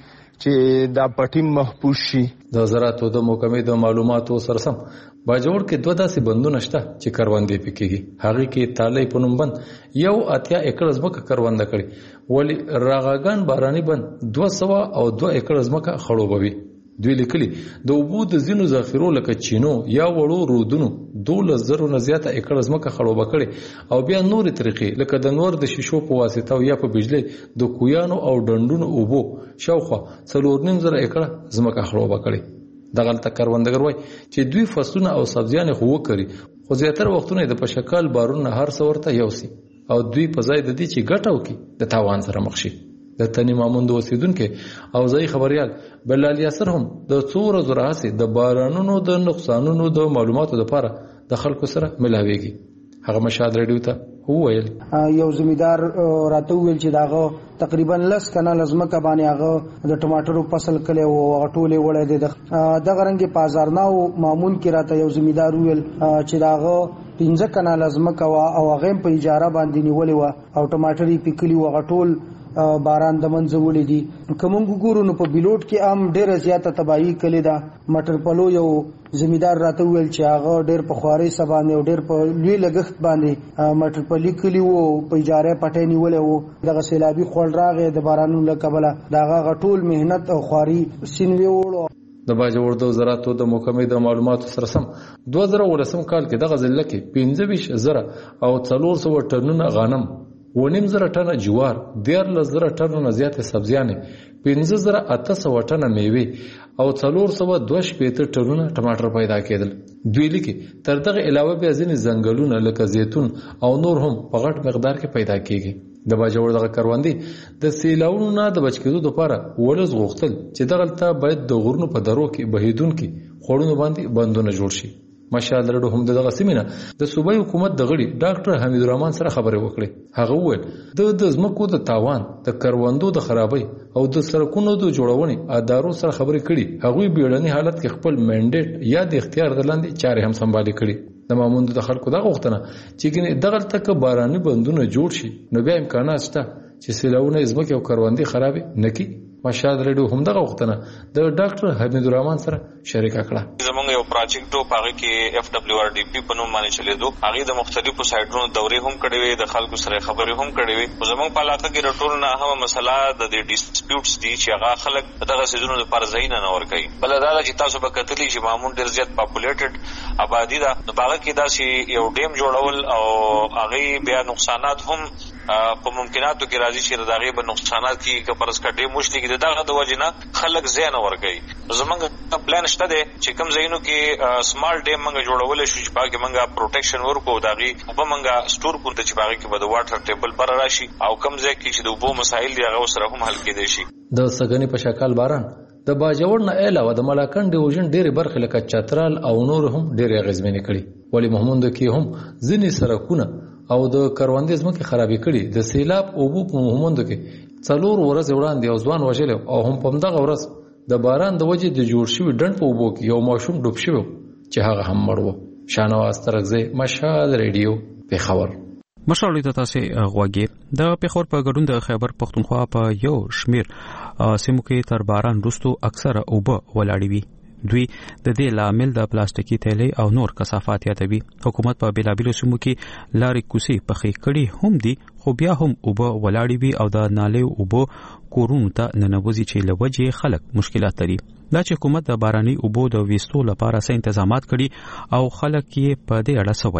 [SPEAKER 17] چې دا پټي محفوظ شي.
[SPEAKER 15] د زراعت د محکمې د معلوماتو سره سم باجوړ کې دوه داسې بندونه شته چې کروندې پکېږي. هغه کې تالې پونم بند یو اتیا ایکړ ځمکه کرونده کړي ولی راغاګان باراني بند دوه سوه او دوه ایکړ ځمکه خړوبوي. دوی لیکلي د اوبو د ځینو ذخیرو لکه چینو یا وړو رودونو دولس زرو نه زیاته ایکړ ځمکه خړوبه کړي او بیا نورې طریقې لکه د نور د شیشو په واسطه او یا په بجلی د کویانو او ډنډونو اوبو شاوخوا څلور نیم زره ایکړه ځمکه خړوبه کړي. دغلته کروندګر وایي چې دوی فصلونه او سبزیانې خو وکړي خو زیاتره وختونه د پشکال بارونه هر څه ورته یوسي او دوی په ځای د دې چې ګټه وکړي د تاوان سره مخ شي. د تنی ماموند اوسیدونکو او ځای خبريال بلال یاسر هم د څو ورځې راځي د بارانونو د نقصانونو د معلوماتو لپاره د خلکو سره ملاويږي. هغه مشاد رادیو ته وویل
[SPEAKER 18] یو زمیدار راته ویل چې داغه تقریبا لس کنه لزمکه باندې هغه د ټماټرو فصل کړي او ټوله وړه دي د غرنګي بازارناو مامون کې راته یو زمیدار ویل چې داغه پنځه کنه لزمکه او هغه په اجاره باندې نیولې و او ټماټري پکلی و غټول باران د منځولې دي. کوم ګورو نو په بیلوټ کې عام ډېر زیاته تباہی کړي دا مټر پلو یو زمیدار راته ویل چې هغه ډېر په خواري سبانه او ډېر په لوی لګښت باندې مټر پلي کلی وو په اجاره پټې نیولې وو دغه سیلابي خول راغې د بارانونو لکبله داغه غټول مهنت او خواري سینوي وړو.
[SPEAKER 15] د باجوړ د زراعت د محکمې د معلوماتو سره سم دوه زره ولسم کال کې دغه ضلع کې پنځه ویشت زره او څلور سوه ټنونه غنم و نیم زره ټنه جوار دیارلس زره ټنه زیاتې سبزیانې پنځه زره اته سوه ټنه میوې او څلور سوه دوه شپېته ټنونه ټماټر پیدا کېدل. دوی لیکي تر دغه علاوه بیا ځینې ځنګلونه لکه زیتون او نور هم په غټ مقدار کې پیدا کېږي. د باجوړ دغه کروندې د سیلاونو نه د بچ کېدو لپاره ولز غوښتل چې دغلته باید د غرونو په درو کې بهیدونکي خوړونو باندې بندونه جوړ شي. مشال رډو هم دغه سیمینه د صوبایي حکومت د غړي ډاکټر حمید الرحمن سره خبرې وکړې. هغه وویل د د ځمکو د تاوان د کروندو د خرابۍ او د سړکونو د جوړونې ادارو سره خبرې کړي. هغوی بیړني حالت کې خپل منډیټ یا د اختیار د لاندې چارې هم سمبالي کړي. د ماموند د خلکو د غوښتنه چې ګنې دغه تک باراني بندونه جوړ شي نو بیا امکانات شته چې سیلاونه ځمکې او کروندې خرابې نکړي. مشاد رډو هم دغه وختونه د ډاکټر حمید الرحمن سره شریکه کړه.
[SPEAKER 19] زمونږ یو پروجیکټ او هغه کې اف دبليو ار ډي پی په نوم باندې چلیدو. هغه د مختلفو سایټونو دورې هم کړې وي د خلکو سره خبرې هم کړې وي. زمونږ په علاقه کې رټول نه هم مسله د ډیسپیوټس دي چې هغه خلک دغه سيزونو لپاره ځای نه اور کوي. بل دا چې تاسو به کتلی چې مامون ډیر زیات پاپولیټډ آبادی ده نو هغه کې دا چې یو ډیم جوړول او هغه بیا نقصانات هم په ممکناتو کې راځي چې دغه به نقصانات کې کپرس کټې مشتي کې دغه د وجنه خلک زین ورګي. زمونږ پلان شته دی چې کوم ځایونو کې سمال ډیم منګه جوړول شي چې باګه منګه پروټیکشن ورکو دغه په منګه سٹور کو ته چې باګه کې به د واټر ټیبل پر راشي او کوم ځای کې چې د وبو مسایل دی هغه سره هم حل کېدي شي.
[SPEAKER 15] د سګنی په شکل باران د باجوړ نه علاوه د ملاکن ډیوژن ډېر برخې لکه چترال او نور هم ډېر غزمنې کړي. ولی محمود کې هم ځینې سرکونه او د کروندې ځمکې خرابې کړي. د سیلاب او بو په محمود کې څلور ورځې وړاندې او ځوان وژل او هم په دغه ورځ د باران د وجې د جوړ شوی ډنډ په وبو کې یو ماشوم ډوب شوی چې هغه هم مړ و. شانواز ترغزی مشال ریډیو پیښور.
[SPEAKER 1] مشال د تاسو غوږی د پیښور په ګډون د خیبر پښتونخوا په یو شمیر سیمو کې تر باران وروسته اکثره اوبه ولاړې وي. دوی د دې لامل د پلاستیکي تیلې او نور کثافات یادوي. حکومت په بیلابیلو سیمو کې لارې کوڅې پخې کړي هم دي خو بیا هم اوبه ولاړې وي او د نالې اوبه کورونو ته ننوځي چې له وجې خلک مشکلات لري. دا چې حکومت د باراني اوبو د ویستو لپاره څه تنظیمات کړي او خلک یې په دې اړه څه وایي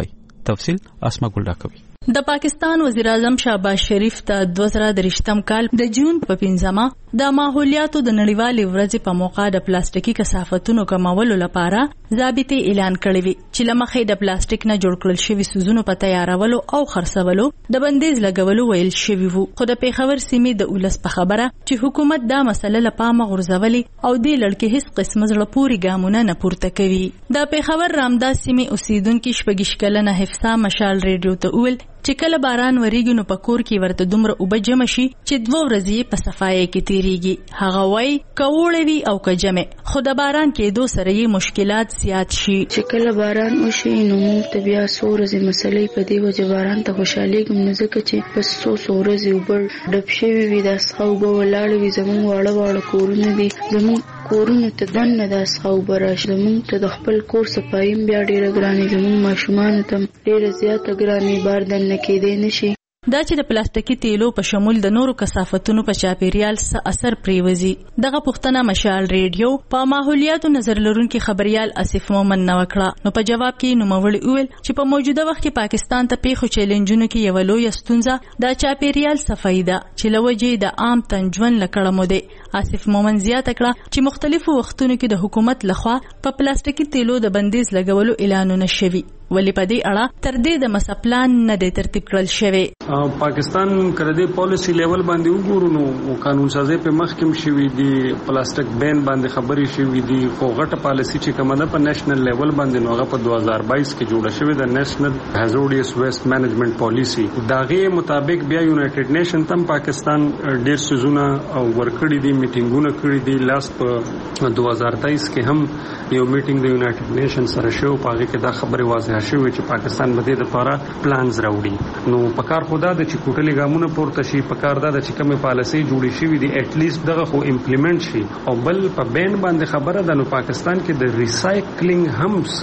[SPEAKER 1] تفصیل اسما ګل راکوي.
[SPEAKER 20] د پاکستان وزیر اعظم شهباز شریف د دوه زره درشتم کال د جون په پنځمه د ماحولیاتو د نړیوالې ورځې په موقع د پلاستیکي کثافتونو کمولو لپاره ضابطې اعلان کړې وي چې لمخې د پلاستیک نه جوړ کړل شوی سوزونو په تیارولو او خرڅولو د بندیز لګولو ویل شوی وو. خو د پیښور سیمې د اولس په خبره چې حکومت دا مسله له پامه غورځولې او د لړکې هیڅ قسم زړه پوري ګامونه نه پورته کوي. د پیښور رامداس سیمې اوسیدونکو شپږ کلنه حفصه مشال ریډیو ته ویل چې کله باران وریږي نو په کور کې ورته دومره اوبه جمع شي چې دوه ورځې په صفایي کې تیریږي. هغه وایي کوړې وي او کجمه خو د باران کېدو سره یې مشکلات زیات شي.
[SPEAKER 21] چې کله باران وشي نو موږ ته بیا څو ورځې مسلې په دې وجه باران ته خوشحالېږم نو ځکه چې بس څو څو ورځې اوبه ډب شوي وي دا څخه اوبه ولاړې وي. زموږ واړه واړه کورونه دي زموږ کورونو ته دننه دا څخه اوبه راشي. زموږ ته د خپل کور صفایي بیا ډېره ګرانې زموږ ماشومانو ته ډېره زیاته ګرانې بار دننه کېدی نشي.
[SPEAKER 20] دا چې د پلاستیکي تیلو په شمول د نورو کثافتونو په چاپیریال څه اثر پریوزي دغه پوښتنه مشال ریډیو په ماحولیاتو نظر لرونکي خبريال اسف مومن نو وکړه. نو په جواب کې نوموړي وویل چې په موجوده وخت کې پاکستان ته پیښو چیلنجونو کې یو لوی ستونزه د چاپیریال صفایي ده چې لوجې د عام تنجون لکړه مو ده. اسف مومن زیاته کړه چې مختلفو وختونو کې د حکومت لخوا په پلاستیکي تیلو د بندیز لګولو اعلانونه شوي ولی په دې اړه تر دې د مسپلان نه د ترتیب کړل شوی.
[SPEAKER 22] پاکستان کړه دې پالیسی لیول باندې وګورو نو قانون سازي په مخکم شوی دی پلاستیک بین باندې خبري شوی دی خو غټه پالیسی چې کومه ده په نېشنل لیول باندې نو هغه په دوه هزار بایس کې جوړه شوی د نېشنل هازارډس ویسټ مینجمنت پالیسی. داغه مطابق بیا یونایټډ نیشن تم پاکستان ډیر سيزونه او ورکړي دي میټینګونه کړي دي. لاس په دوه هزار تیئیس کې هم یو میټینګ د یونایټډ نیشن سره شو پاږي کې دا خبره واضحه شوی چې پاکستان باندې د لپاره پلانز راوړي. نو پکار خدا د چې کوټلې ګامونه پورته شي پکار دا د چې کومه پالیسي جوړې شي وي د اټ لیست دغه خو امپلیمنٹ شي او بل په بین باندې خبره ده. نو پاکستان کې د ریسایکلینګ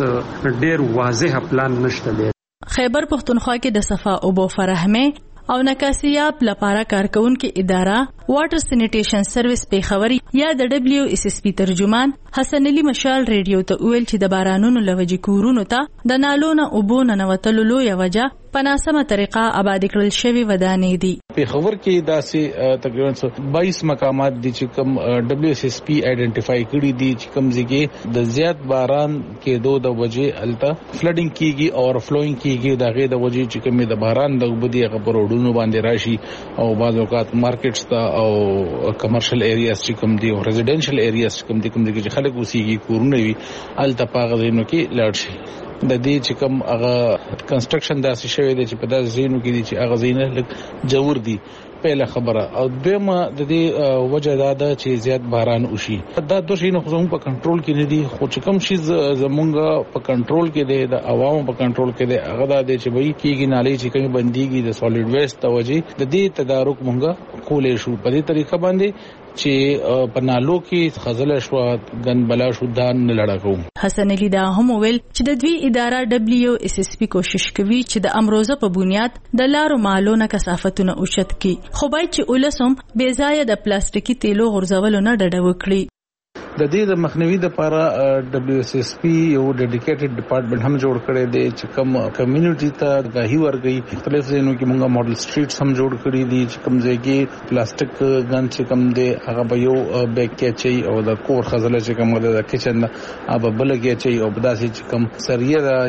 [SPEAKER 22] هم ډېر واضح پلان نشته دی.
[SPEAKER 20] خیبر پختونخوا کې د صفا اوبو فراهمه او نکاسیاب لپاره کارکونکو اداره واټر سینیټیشن سرویس په خبري یا د دبليو اس اس پی ترجمان حسن علي مشال ریډیو ته ویل چې د بارانونو لوجې کورونو ته د نالونو اوبو نه نوتلو لوی وجه په ناسمه طریقه آباد کړل شوی ودانې دي.
[SPEAKER 23] په خبر کې داسې تقریبا بایس مقامات دي چې کوم دبليو اس اس پی آئیډنټیفای کړي دي چې کوم ځای د زیات باران کې دوه د وجې الته فلډینګ کیږي او فلوینګ کیږي دغه د وجې چې کوم د باران د وبدي غبرودونو باندې راشي او بعض اوقات مارکیټس ته او کمرشل ایریاز چې کوم دي او ریزیډنشل ایریاز چې کوم دي کوم دي چې خلک اوسېږي کورونه وي الته پاغه زینو کې لاړ شي. د دې چې کوم هغه کنسټرکشن داسې شوی دی چې په داسې زینو کې دي چې هغه زینه لږ جوړ دي پهله خبره او دویمه د دې وجه دا ده چې زیات باران وشي. دا دوه شي نه خو په کنټرول کې نه دي خو چې کوم شي زمونږ په کنټرول کې دی د عوامو په کنټرول کې دی هغه دا دی چې وایي کېږي نالې چې کوم بنديږي د سالډ ویسټ د وجه د دې تدارک مونږه کولې شو په دې طریقه باندې چې په نالو کې خزل شو غن بلا شو دان نه لړکو.
[SPEAKER 20] حسن علي دا هم ویل چې د دوی اداره دبليو اس اس پی کوشش کوي چې د امروزه په بنیاد د لارو مالو نه کثافتونه اوچت کی خو باید چې اولسم بې ځای د پلاستیکي تیلو غورځولو نه ډډه وکړي.
[SPEAKER 23] د دې د مخنیوي لپاره دبليو اس اس پی یو ډیډیکیټډ ډپارټمنټ هم جوړ کړی دی چې کوم کمیونټي ته غاهي ورګي مختلف ځایونو کې موږ ماډل سټریټس هم جوړ کړی دي چې کوم ځای کې پلاستیک غن چې کوم دی هغه به یو بیگ کې چي او د کور خزله چې کوم د کچن اب بل کې چي او بداسي چې کوم سریه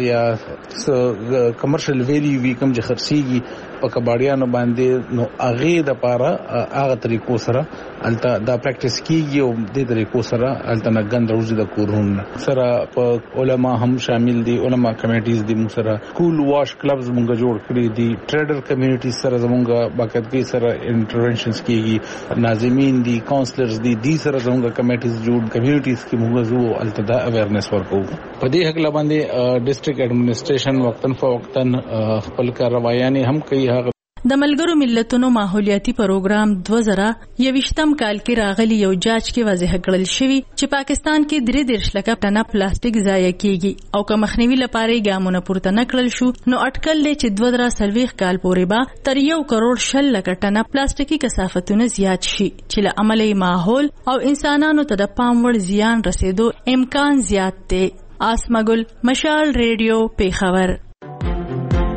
[SPEAKER 23] یا کمرشل ویلی وی کوم چې خرسيږي په کباړیانو باندې نو هغه د لپاره هغه طریقو سره الته دا پریکټیس کیږي او د طریقو سره الته نه غند روزي د کورونه سره په علما هم شامل دي. علما کمیټیز دي موږ سره کول واش کلبز موږ جوړ کړی دي. ټریډر کمیونټي سره زموږ باقاعدګي سره انټرونشنز کیږي. ناظمین دي کاونسلرز دي دي سره زموږ کمیټیز جوړ کمیونټیز کې موږ زو الته دا اویرنس ورکو. په دې حق باندې ډیسټریکټ اډمنسټریشن وقتن فوقتن خپل کاروایانه هم کوي.
[SPEAKER 20] د ملګرو ملتونو ماحولیاتي پروګرام دوه زره یوویشتم کال کې راغلي یو جاج کې واضح کړل شوی چې پاکستان کې درې دېرش لکه ټنه پلاستیک ضایع کیږي او که مخنیوي لپاره ګامونه پورته نه کړل شو نو اټکل لې چې دوه زره څلوېښت کال پورې به تر یو کروڑ شل لکه ټنه پلاستیکي کثافتونه زیات شي چې له امله ماحول او انسانانو ته د پام وړ زیان رسیدو امکان زیات دی. آسما ګل مشال ریډیو پیښور.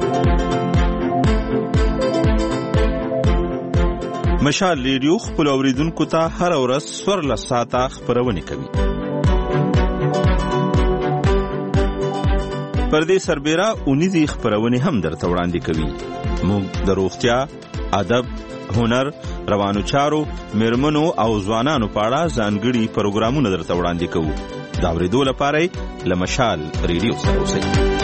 [SPEAKER 2] مشال ریډیو خپل اوریدونکو ته هر ورځ څوارلس ساعته خبرونه کوي. پر دې سربېره اونیزې خبرونه هم درته وړاندې کوي. موږ د روغتیا، ادب، هنر، روانو چارو، میرمنو او ځوانانو په اړه ځانګړي پروګرامونه درته وړاندې کوو. دا اورېدو لپاره له مشال ریډیو سره اوسئ.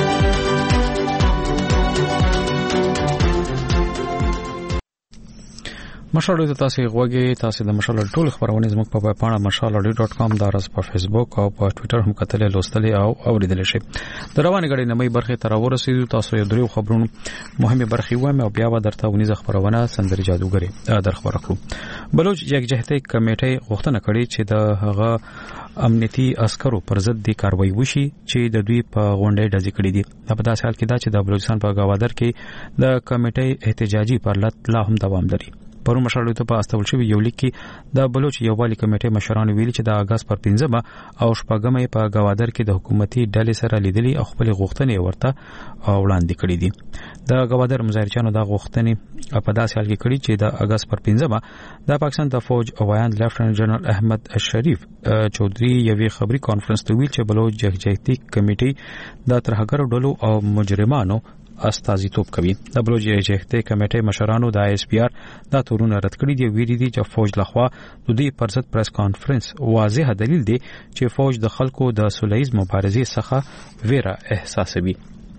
[SPEAKER 1] مشال ریډیو تاسو غوږی تاسو د مشال ټول خبرونه زموږ په ویب پاڼه مشال ریډیو ډاټ کام دا راز په فیسبوک او په ټوئیټر هم کتلې لوستلې او اوریدلې شي. د روانې غړي نمې برخه تر ورسېدو تاسو یو درو خبرونه مهمه برخه وایم او بیا به درته ونیزه خبرونه سندري جادوګری در خبره کوم. بلوچ یکجهتي کمیټه غوښتنه کړې چې د هغه امنیتي عسکرو پر ضد د کاروایی وشي چې د دوی په غونډه ډزې کړې دي. په داسې حال کې دا چې د بلوچستان په گاوادر کې د کمیټې احتجاجي پرلط لا هم دوام لري. پرون مشال ته په استول شوی یو لیک کې د بلوچ یووالي کمیټې مشرانو ویلي چې د اگست پر پنځمه او شپږمه په گاوادر کې د حکومتي ډلې سره لیدلي او خپل غوښتنې ورته وړاندې کړې دي. د گاوادر مظاهرچیانو د غوښتنې په داسې حال کې کړې چې د اگست پر پنځمه د پاکستان د فوج وایاند لیفټننټ جنرال احمد شریف چودري یوې خبري کانفرنس ته ویل چې بلوچ جهجهتي کمیټې د ترهګرو ډلو او مجرمانو استازیتوب کوي. د بلوچ جهجهتي کمیټې مشرانو د آی اس پی آر د تورونه رد کړی دی. ویلي دي چې فوج لخوا د دې پرځد پریس کانفرنس واضح دلیل دی چې فوج د خلکو د سولهییز مبارزې څخه ویره احساسوي.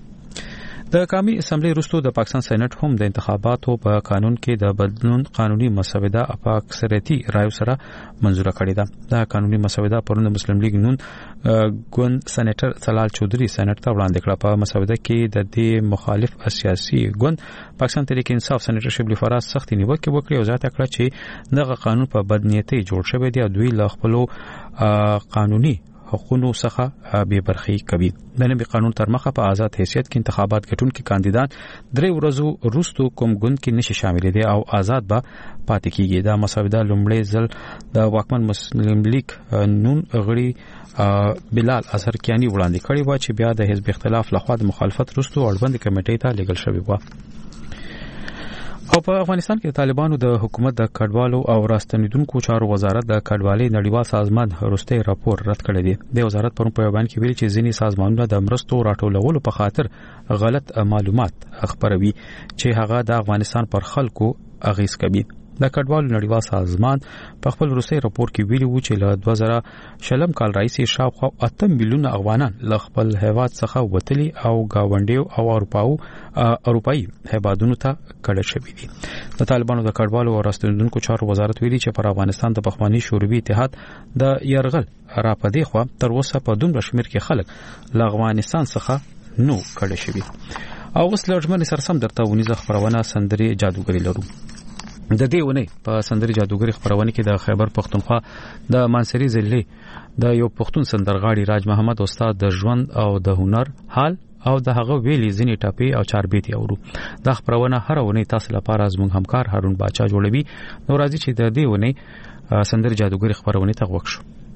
[SPEAKER 1] د قومي اسمبلی وروسته د پاکستان سېنات هم د انتخاباتو په قانون کې د بدلون قانوني مسوده په اکثریتي رایو سره منزور کړې ده. دا قانوني مسوده پرون د مسلم لیگ نون ګوند سېنیټر طلال چودري سېنات ته وړاندې کړه. په مسوده کې د دې مخالف سیاسي ګوند پاکستان تحریک انصاف سېنیټر شبلی فراز سختي نیوکه وکړه او ځاته کړه چې دغه قانون په بدنیتي جوړ شوی دی او دوی له خپل قانوني حقوقو څخه بے برخي کوي. د نوي قانون تر مخه په آزاد حیثیت کې انتخابات ګټونکي کاندیدان درې ورځو وروسته کوم ګوند کې نشي شامل دي او آزاد به پاتې کیږي. دا مسوده لومړی ځل د واکمن مسلم لیگ نون غړي بلال اظهر کیانی وړاندې کړی و چې بیا د حزب اختلاف لخوا د مخالفت وروسته اړوند کمیټې ته لیږل شوی و. او په افغانستان کې د طالبانو د حکومت د کډوالو او راستنیدونکو چارو وزارت د کډوالۍ نړیوال سازمان وروستي راپور رد کړی دی. د وزارت پرون په بیان کې ویل چې ځینې سازمانونه د مرستو راټولولو په خاطر غلط معلومات خپروي چې هغه د افغانستان پر خلکو اغیز کوي. د کډوالو نړیوال سازمان په خپل وروستي راپور کې ویلي و چې له دوه زره شلم کال راځي شاوخوا اته میلیونه افغانان له خپل هیواد څخه وتلي او گاونډیو او اروپاو اروپאי هیوادونو ته کډه شوي دي. د طالبانو د کډوالو او راستنیدونکو چارو وزارت ویلي چې پر افغانستان د پخوانی شوروي اتحاد د يرغل را پدې خو تر اوسه په دومره شمیر کې خلک له افغانستان څخه نو کډه شوي. او اوس لږمن سرسم درته ونیزه خبرونه سندري جادوګری لرو. د دې ونې په سندري جادوګری خبرونه کې د خیبر پختونخوا د مانسری ضلع د یو پښتون سندرغاړي راج محمد استاد د ژوند او د هنر حال او د هغه ویلي ځینې ټاپي او چاربیت اورو. دا خبرونه هر ونې تاسو لپاره زموږ همکار هارون باچا جوړوي. نو راځي چې د دې ونې سندري جادوګری خبرونه ته وښو.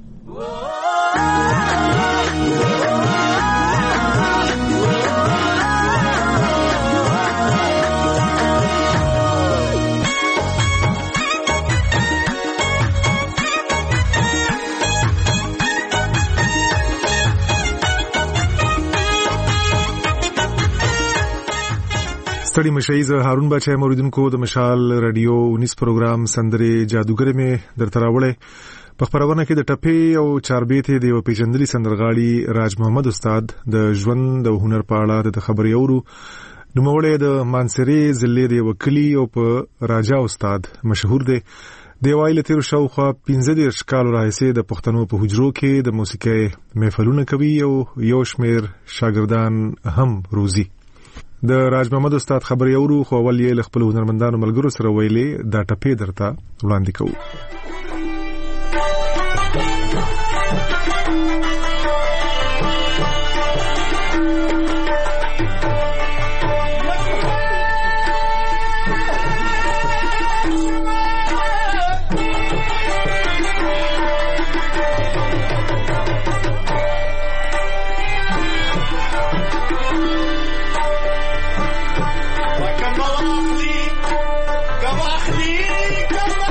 [SPEAKER 4] ستړي مشایز هارون بچا موریدونکو د مشال رادیو انیس پروګرام سندري جادوګر می درته راوړې. په خبرونه کې د ټپې او چاربیت دی او پیژندلي سندرغاړي راج محمد استاد د ژوند او هنر په اړه د خبري اورو. نوموړی د مانسری ضلع دی وکلی او په راجا استاد مشهور دی. دی وایي تیر شاوخوا پنځه دیرش کال راهیسې د پښتنو په حجرو کې د موسیقۍ محفلونه کوي او یو شمیر شاګردان هم روزي. د راج محمد استاد خبري اورو خو اول یې خپل هنرمندانو ملګرو سره ویلي دا ټپې درته وړاندې کوو.
[SPEAKER 5] Come on.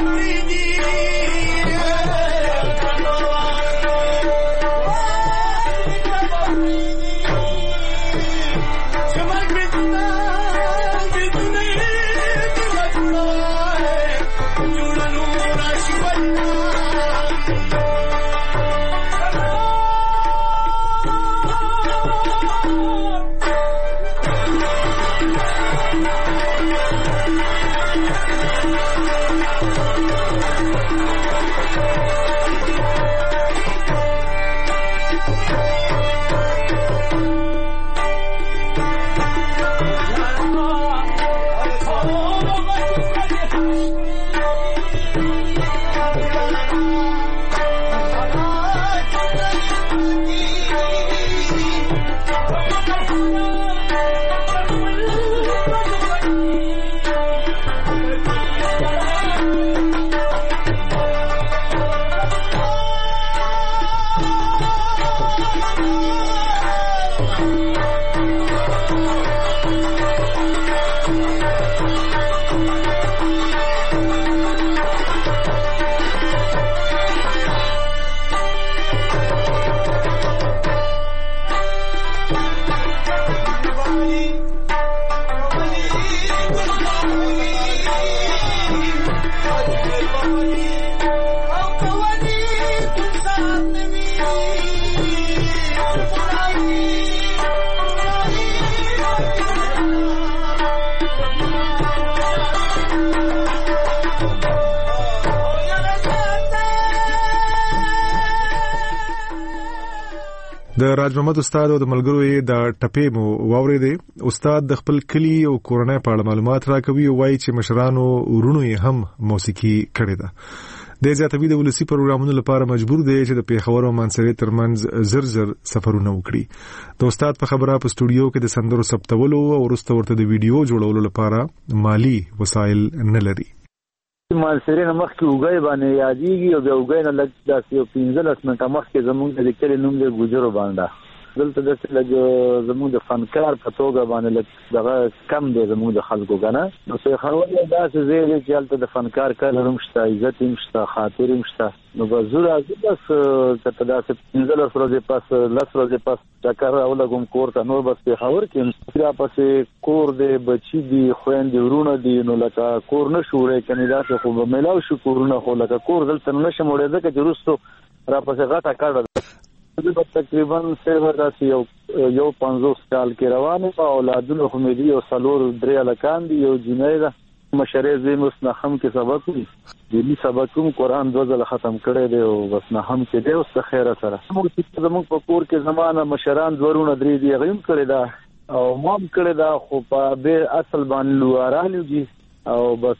[SPEAKER 4] د راج محمد استاد او د ملګرو د ټپې مو واورېدې. استاد د خپل کلی او کورنۍ په اړه معلومات راکوي او وایي چې مشرانو ورونو یې هم موسیقي کړې ده. د زیاتوي د ولسی پروګرامونو لپاره مجبور دی چې د پیښور او منصوري ترمنځ زر زر سفرونه وکړي. د استاد په خبره په سټوډیو کې د سندرو ثبتولو او وروسته ورته د ویډیو جوړولو لپاره مالی وسایل نه لري.
[SPEAKER 3] منصوري نه مخکې وګړي باندې یادېږي او بیا وګړي نه لږ داسې یو پنځلس منټه مخکې زموږ د کلي نوم دی ګوجرو بانډه. دلته داسې لږ زموږ د فنکار په توګه باندې لږ دغه کم دی زموږ د خلکو که نه. نو سیخور یې داسې ځای دی چې هلته د فنکار کلر هم شته، عزت هم شته، خاطر هم شته. نو به زه راځم بس که ته داسې پنځلس ورځې پس لس ورځې پس چکر راولګوم کور ته، نور بس پېښور کې را پسې کور دی، بچي دي، خویندې ورونه دي. نو لکه کور نه شو وړی کنې داسې خو به میلاو شو کورونه، خو لکه کور دلته نه شم وړی ځکه چې وروستو را پسې غټه کډه ده. زه به تقریبا صفر داسې یو یو پنځوس کال کې روان یم. اولادونه خو مې دي، یو څلور درې هلکان دي، یو جینۍ ده. مشرې زوی مې اوس نهم کې سبق وي، دیني سبق هم قرآن دوه ځله ختم کړی دی او بس نهم کې دی اوس د خیره سره. زموږ په کور کې زما نه مشران دوه ورونه درې دي، هغوی هم کړې ده او ما هم کړې ده، خو په بې اصل باندې لواران یو دي او بس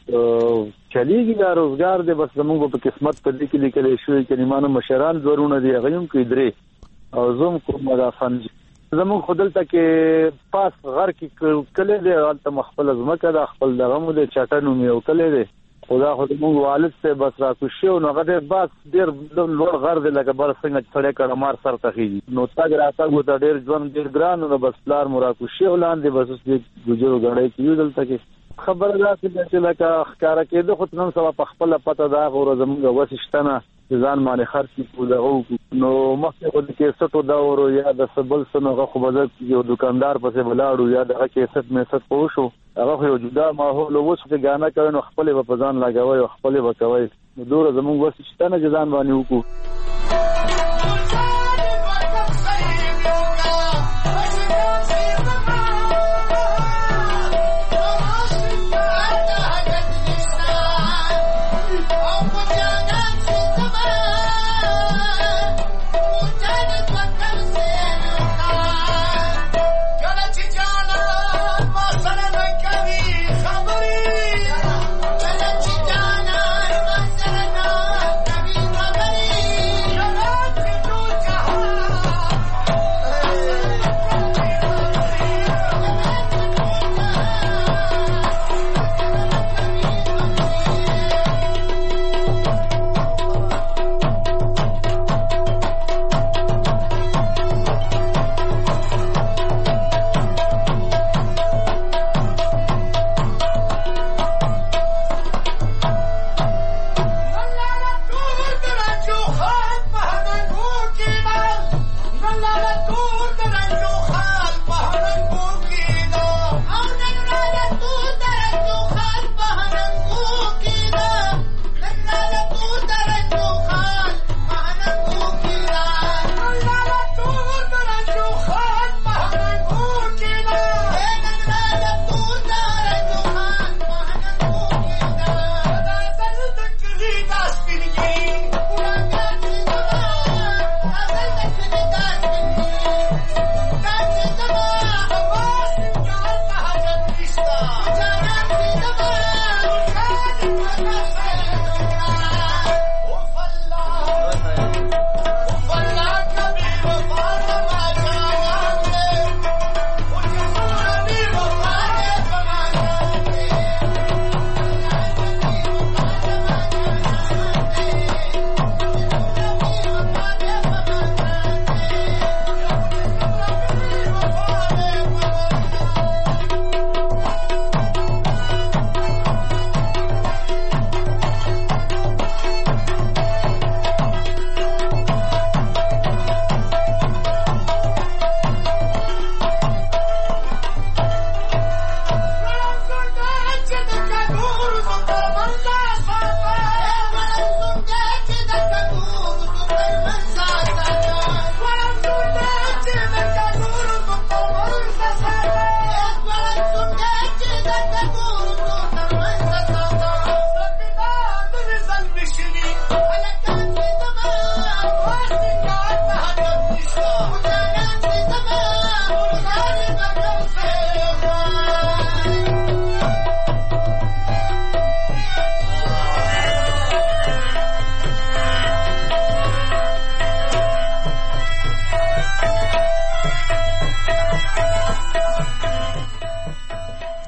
[SPEAKER 3] چلیږي دا روزګار دی. بس زموږ په قسمت په دې کې لیکلی شوي چې نیمانه مشران دوه ورونه دي، هغوی هم کوي درې او زه هم کوم دا فن. زموږ خو دلته کې پاس غر کې کلی دی، هلته مو خپله ځمکه ده، خپل دغه مو دی، چټه نوم یو کلی دی. خو دا خو زموږ والد صاحب بس راکوز شوی نو هغه ډېر باس ډېر لوړ غر دی، لکه بر څنګه چې سړی کړمار سر ته خېږي. نو تګ راتګ ورته ډېر ژوند ډېر ګران، نو بس پلار مو راکوز شوی لاندې، بس اوس دې ګوجرو ګړی کې یو دلته کې. خبره داسې ده چې لکه ښکاره کېده، خو نن سبا په خپله پته ده هغه ورځ زموږ وسې شته نه چې ځان باندې خرڅ کړو دغه وکړو. نو مخکې خو د کیسټو دور یا د څه بل څه نو هغه خو به زه یو دوکاندار پسې به لاړو یا دغه کیسټ میسټ خو وشو، هغه خو یو جدا ماحول. اوس چې ګانا کوئ نو خپلې به په ځان لګوئ او خپلې به کوئ. نو دومره زموږ وسې شته نه چې ځان باندې وکړو.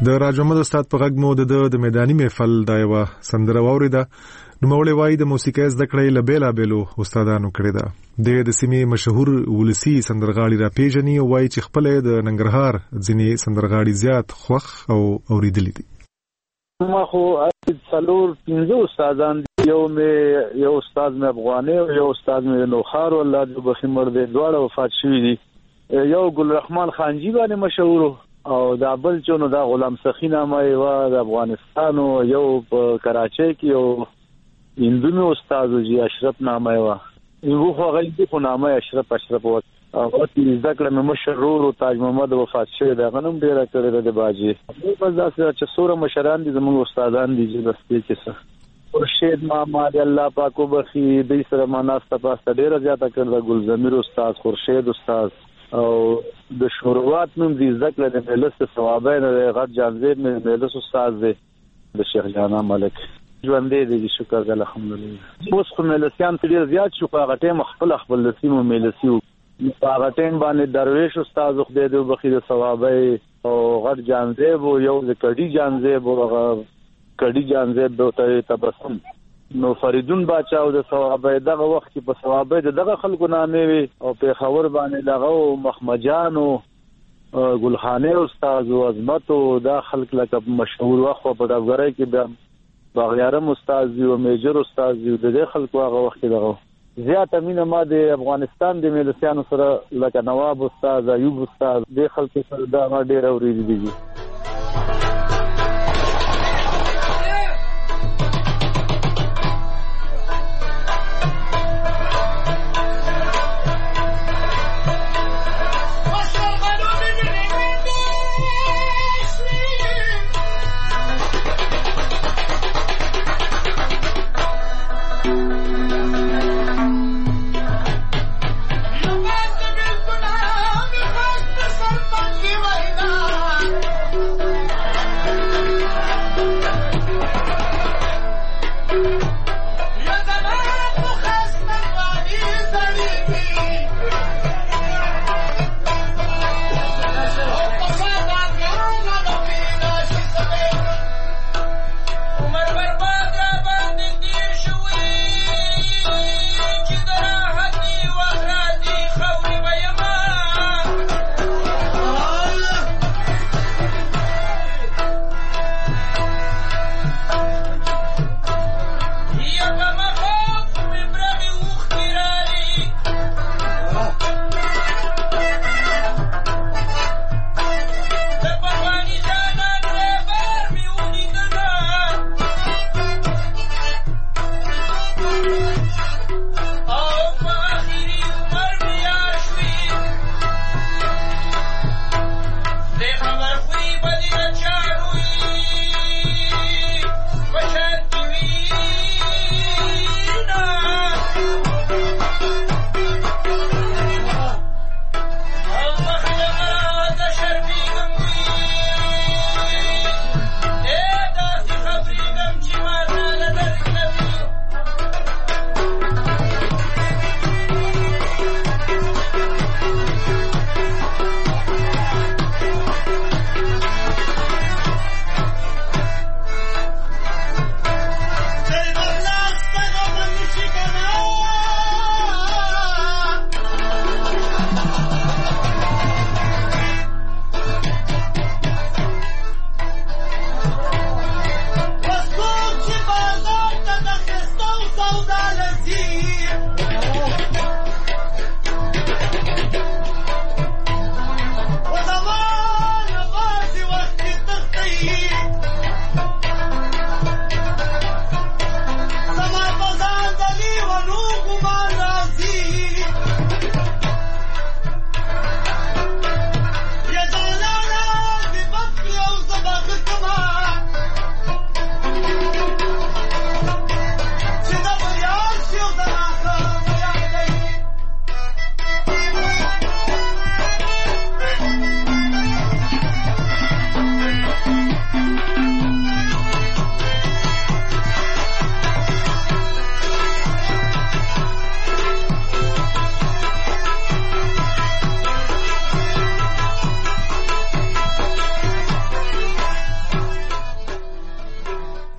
[SPEAKER 4] د راج محمد استاد په غږ مو د میداني محفل دا یو سندره واوریده. نو مولوی وای د موسیقۍ زده کړې له بیلا بیلو استادانو کړې ده. د د سیمې مشهور ولسی سندرغاړي را پیژني او وای چې خپل د ننګرهار ځینې سندرغاړي زیات خوښ او اوریدلي دي.
[SPEAKER 3] ما خو څلور پنځه استادان یو مې یو استاد مې افغاني او یو استاد مې نوخار الله دې بخي مړ دې دواړه وفات شوي دي. یو ګل رحمان خانجی باندې مشهور او دا بل چونو دا غلام سخی نامه و د افغانستان او یو په کراچۍ کې یو هندونو استاد جی اشرف نامه و یو خو غلطي خو نامه اشرف اشرف و او چې ذکر مې مشرور او تاج محمد وفات شوی دا غنم ډیره کړی د باجی په ځاسه چې سوره مشران دي زموږ استادان دي چې بس کې څه خورشید ماما دی الله پاک وبخي د سره مناسته پاسته ډیره زیاته کړل ګل زمیر استاد خورشید استاد او د شروعات نوم دي ذکر د مجلس ثوابین د غد جانزید مجلس استاد دی د شیخ جانا ملک ژوندې دي شکر د الحمدلله. اوس خو ملسیان ډیر زیات شو په غټه مخبل خپل لسیمو ملسیو په غټین باندې درویش استاد خو دې د بخیر ثوابای او غد جانزیب او یو د کډی جانزیب او کډی جانزیب د تبسم نو فریدون باچاو د ثوابای دغه وخت کې په ثوابای دغه خلکو نامې وي او په خبر باندې دغه مخمجان او ګلخانه استاد او عظمت او دا خلک لکه مشهور وخت په دغه کې باغیارم استاد دی او میجر استاد دی د خلکو هغه وخت دغه زیات امینه ما د افغانستان د ملسیانو سره لکه نواب استاد ایوب استاد د خلکو سره دا ما ډیر اوریدي دي.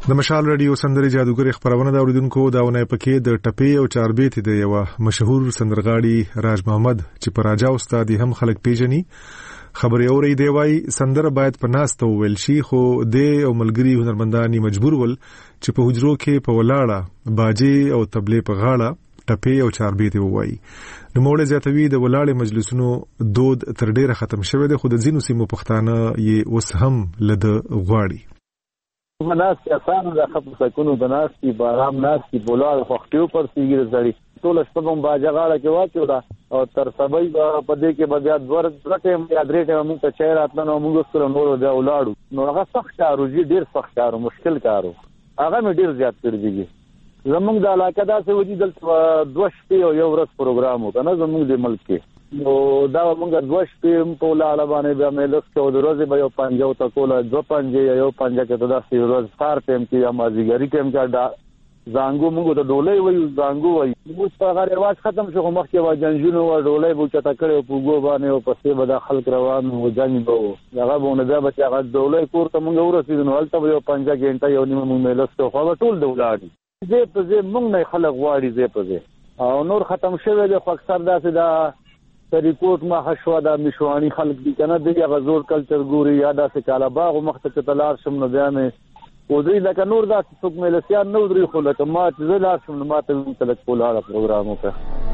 [SPEAKER 4] د مشال رادیو سندري جادوګر خبرونه دا اوریدونکو داونه پکې د ټپې او چاربېت د یو مشهور سندرغاړي راج محمد چې پر راجا استاد هم خلک پیژني خبري اوري دی وای سندره باید په ناس ته ویل شي خو د او ملګری هنرمندانی مجبور ول چې په حجرو کې په ولاړه باجی او تبلې په غاړه ټپې او چاربېت وای نو موږ زیاتوي د ولاړې مجلسونو دود تر ډیره ختم شوه د خود ځینو سیمو پښتانه یې اوس هم لد غواړي
[SPEAKER 3] مناس آسان د خپل سکونو د ناس کی بارام ناس کی بولار وختیو پر سیګر زړی ټول شپږم باجغاړه کې واچو دا او تر سبای په دې کې بیا دور درته یا درې ټیم موږ ته چیر اتنه موږ سره نور دا ولاړو نو هغه سخت کارو جی ډیر سخت کارو مشکل کارو هغه مې ډیر زیات کړی دی زمونږ د علاقه دا څه وځي دلته دوه شپې او یو ورځ پروګرام وکړه زمونږ د ملک کې نو دا موږ دوه شپې په لاله باندې بیا مې لږ څو د ورځې به یو پنځه او تکوله دوه پنځه یو پنځه کې دا څه ورځ سار ټیم کې یا مازیګری ټیم کې دا زانګو موږ د ډولۍ وایو زانګو وایو موږ په هغه رواج ختم شو مخکې وا جنجونو و ډولۍ بو چتا کړو په ګو باندې او پسې به د خلک روان و جنګ بو هغه بونه بیا به هغه ډولۍ کور ته موږ ورسېدو هلته یو پنځه غنټه یو نیمه موږ مې لږ خو ټول دولادي زه په زه موږ نه خلک غواړي زه په زه او نور ختم شوه د خو اکثر داسې دا ریپورت ما خشوا دا مشوانی خلک دي کنه د غزور کلچر ګوري یا داسې کاله باغ مخته تلار شم نو بیا مې ودري لکه نور داسې څوک مې لسیان نو دري خو لکه ما چې زه لار شم نو ما ته تلک کول هغه پروګرام وکړ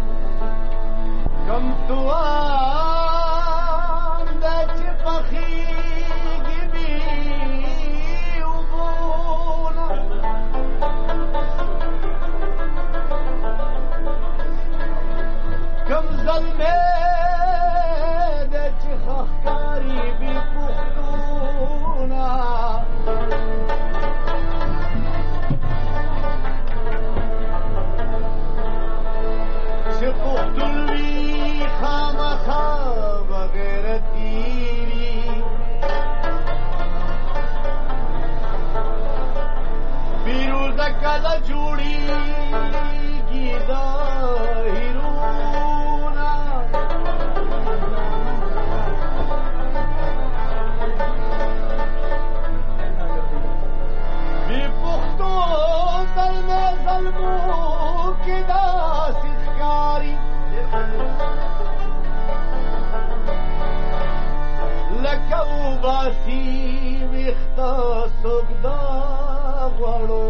[SPEAKER 3] کم تو د چې پخېږي بي وبونه کم ظلمه کله جوړیږي دا هیرونا بی پختو ظلم ظلمو کې داسې ښکاري لکه وباسي ویښته څوک دا غواړو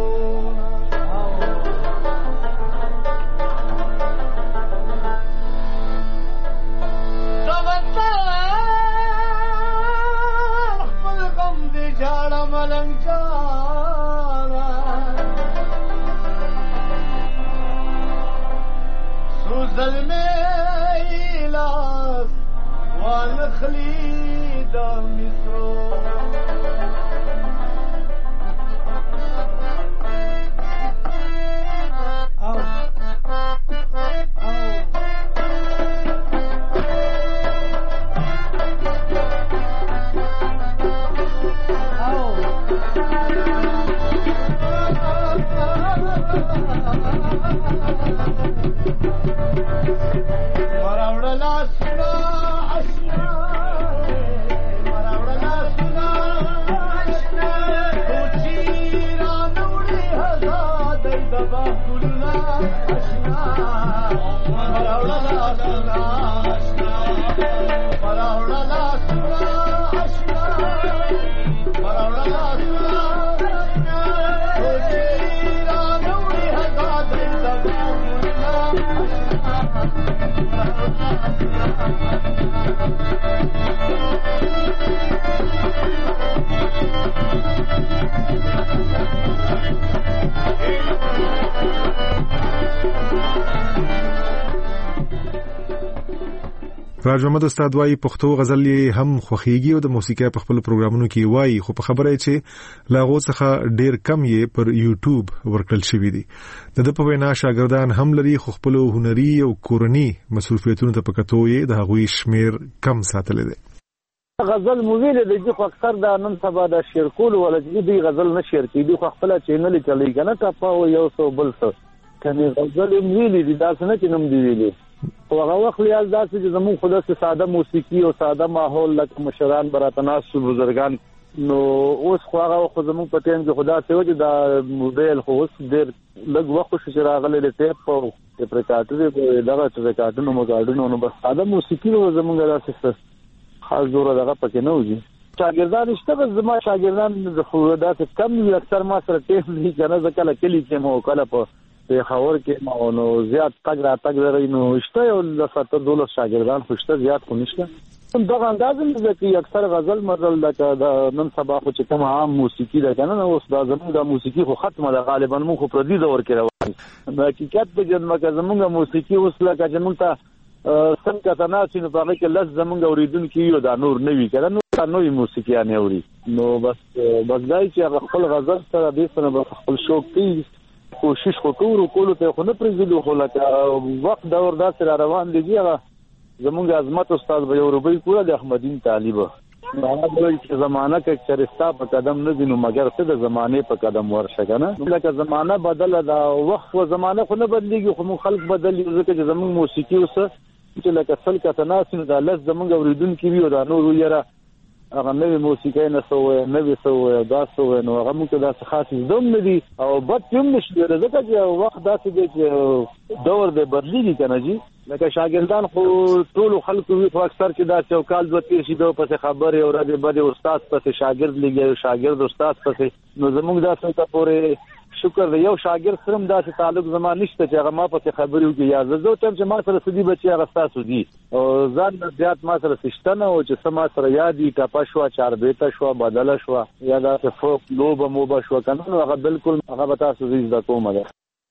[SPEAKER 3] راج محمد استاد وايي پښتو غزل هم خوخيږي او د موسیقي په خپل پروګرامونو کې وايي خو په خبره چې لاغو څخه ډیر کم یې پر یوټیوب ورکړل شوی دی د د په وینا شاګردان هم لري خو خپل هنري او کورني مصروفیتونو ته پکتو یې د هغوی شمیر کم ساتل دي غزل موویل د دې خو اکثر د نن سبا د شیر کول ولې دی غزل نشیر کی دی خو خپل چینل چلی کنه ټاپا یو سو بل څه کني غزل موویل دي تاسو نه چې نم دی ویلي او هغه وخت یال داسې چې زموږ خود سره ساده موسیقي او ساده ماحول لکه مشران براتناس بزرگان نو اوس خو هغه خو زموږ په ټیم کې خدا ته وځي دا موبایل خو اوس ډېر لږ وخت شو راغلی د ټیپ او د پریکاټو دغه پریکاټونو مګاډونو نو بس ساده موسیقي زموږ داسې خاص زور دغه پکې نه وځي شاګردان شته بس زما شاګردان د خو داسې کم وي اکثر ما سره ټیم نه کنه ځکه کله کلی کې مو کله په په خبر کې ما نو زیات تګ را تګ لري نو شته یو لفته دولس شاګردان خوشته زیات خو نشته دغه اندازې چې اکثر غزل مزل د نن سبا خو چې کوم عام موسیقي ده کنه نو اوس دا زموږ د موسیقي خو ختمه ده غالبا مو خو پر دې دور کې روان د حقیقت په جنمه کې زموږ موسیقي اوس لکه چې موږ ته څنګه تناسب په هغه کې لږ زموږ اوریدونکو یو دا نور نوي کنه نو نوې موسیقي نه اوري نو بس بس دای چې خپل غزل سره دې سره خپل شوق کوي کوشش وکړو کولو ته خو نه پرېږدو خو لکه وخت دور داسې روان دی هغه زمونږ عظمت استاد به یو روبۍ کوله د احمدین طالب هغه وایي چې زمانہ کې چرستا په قدم نه دینو مګر څه د زمانه په قدم ورشه کنه لکه زمانہ بدله دا وخت او زمانہ خو نه بدلیږي خو خلک بدلی ځکه چې زمونږ موسیقي اوس چې لکه سل کته ناسینو دا لږ زمونږ اوریدونکو وي او دا نور یره هغه نوې موسیقي نه سوې نوې سوې دا سوې نو هغه موږ دا څه خاص زوم نه دي او بد هم نشي ځکه چې وخت داسې دی چې دور به بدلیږي کنه جی لکه شاګردان خو ټول خلکو وي خو اکثر چې دا چوکال دوه تیر شي دوه پسې خبرې او راځي بده استاد پسې شاګرد لګي شاګرد استاد پسې نو زموږ دا څه ته پورې شکر دی یو شاګرد سره داسې تعلق زما نشته چې هغه ما پسې خبرې وکړي یا زه ته چې ما سره سدي بچي هغه تاسو دي او ځان زیات ما سره سشتنه او چې سما سره یادي ټاپا شو چار بیت شو بدل شو یا دا فوق لوب مو به شو کنه هغه بالکل هغه تاسو زیات کومه ده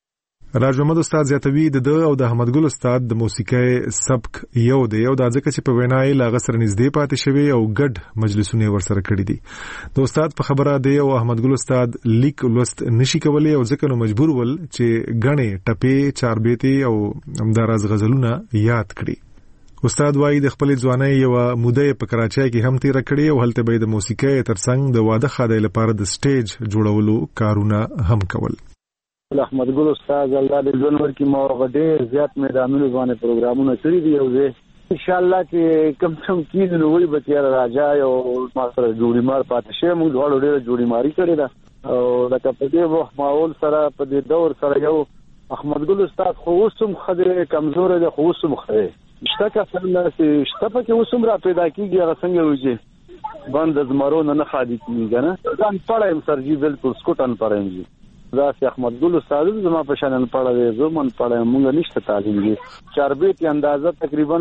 [SPEAKER 4] راج محمد استاد زیاتوی د او د احمد ګل استاد د موسیقي سبک یو دی یو د ځکه چې په وینای لا غسر نږدې پاتې شوی او ګډ مجلسونه ورسره کړی دي د استاد په خبره دی او احمد ګل استاد لیک لوست نشي کولای او ځکه نو مجبور ول چې غنې ټپې چار بیتي او همدارز غزلونه یاد کړي استاد وايي د خپل ځواني یو موده په کراچۍ کې هم تیر کړی او هلته به د موسیقي ترڅنګ د واده خاطر لپاره د سټیج جوړولو کارونه هم کول
[SPEAKER 3] احمد ګل استاد الله دې ژوند ورکړي مو غډې زیات میدانونو باندې پروګرامونه کړی دي او زه ان شاء الله چې کم څم کېږي نو وي به تیار راځي او ما سره جوړی مار پاتې شي موږ ډېر ډېر جوړی ماری کړی دا او لکه په دې وخت ماحول سره په دې دور سره یو احمد ګل استاد خو اوسم خدای کمزور دی خو اوسم خدای شته کله چې شته په کې اوسم را پیدا کیږي هغه څنګه وځي باندې زمرو نه خادي کیږي نه ځان پړایم سرجی بالکل سکوټن پړایم دا چې احمد ګل استاد زما په شان پړاوي زمون پړایم مونږ نشته تعلیم دي چاربیت اندازه تقریبا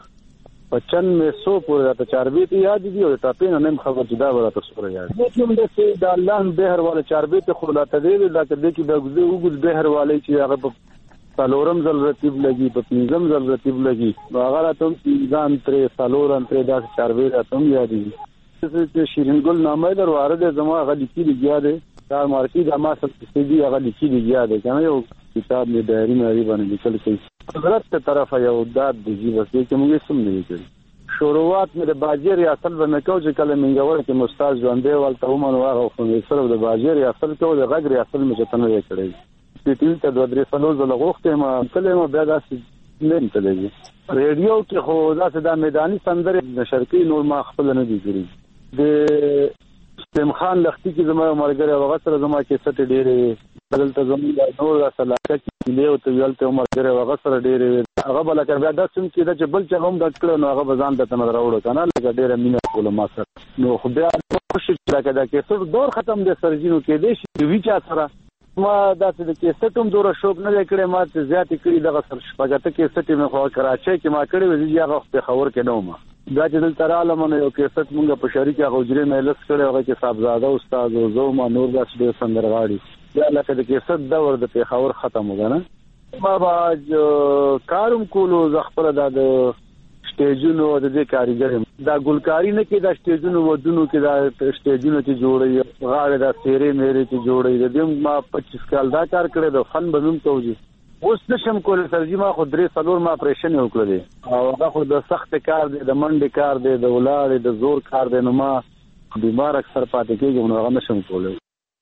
[SPEAKER 3] پچپن سو پورې د چاربیت یاد دي او ټاپین نه خبر جدا ورته سره یاد دي کوم د چې د الله بهر والا چاربیت خلاته دی دا چې د غزو وګز بهر والي چې هغه سالورم زل رتیب لګي په پنځم زل رتیب لګي هغه راته ځان ترې سالورم ترې دا چاربیت اتم یاد دي چې شیرین ګل نامه در وارد زما غلی کی لګیا دی دا مارکی د ما سره دي هغه لیکي دی یاد کنه یو کتاب می ډایری مې باندې لیکل کړي حضرت ته طرفه یو داد دی بس چې موږ سم نه کړی شروعات مې د باجر اصل باندې کو چې کله منګور کې مستاز ژوندې والته هم نو هغه خو یې سره د باجر اصل کو د غږ اصل مې ته نه کړی سپیټل ته د درې سلو زله غوښته ما کله ما بیا داسې نه تللی ریډیو کې خو داسې د میداني سندره نشر کوي نور ما خپل نه دي کړی د سلیم خان لختی کې زما مرګره وغه سره زما کې ست ډېرې بدلته زموږ د نور سلاکه کې له او ته یالته مرګره وغه سره ډېرې هغه بل کړ بیا د سم کې د بل چې هم د کړو نو هغه بزان د تنه راوړو کنه لکه ډېره مینه کوله ما سره نو خو بیا کوشش راکړه دا کې څو دور ختم د سرجینو کې دې شي ویچا سره ما داسې د کې ستوم دوره شوق نه کړې ما ته زیات کړی دغه سر شپږته کې ستې مې خو کراچۍ کې ما کړې وځي هغه په خبر کې نو ما دا چې دل تراله مونږ یو کې ست مونږ په شریکه غوجري مې لس کړې هغه کې صاحبزاده استاد او زو ما نور داس ډېر سندرغاړي دا لکه د کې ست دور د په خبر ختم وګنه ما باج کارم کولو زخپره د سټیجونو د دې کاریګر دا ګلکاری نه کې دا سټیجونو ودونو کې دا سټیجونو چې جوړي غاړه دا سیرې مېرې چې جوړي د دې ما پچیس کال دا کار کړی د فن بزم توجي اوس نشم کولای سرجی ما خو درې څلور ما اپریشن وکړل او دا خو د سخت کار دی د منډې کار دی د ولاړې د زور کار دی نو ما بیمار اکثر پاتې کېږم نو هغه نشم کولای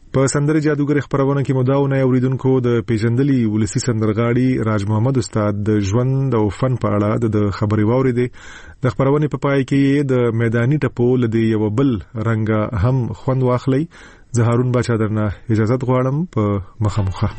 [SPEAKER 4] په سندره جادوګر خبرونه کې مداونه اوریدونکو د پیژندلي ولسی سندرغاړي راج محمد استاد د ژوند او فن په اړه د خبري واوریدې د خبرونه په پای کې د میداني ټپو لدی یو بل رنګ هم خوند واخلي. زه هارون بچا درنه اجازه غواړم په مخامخه.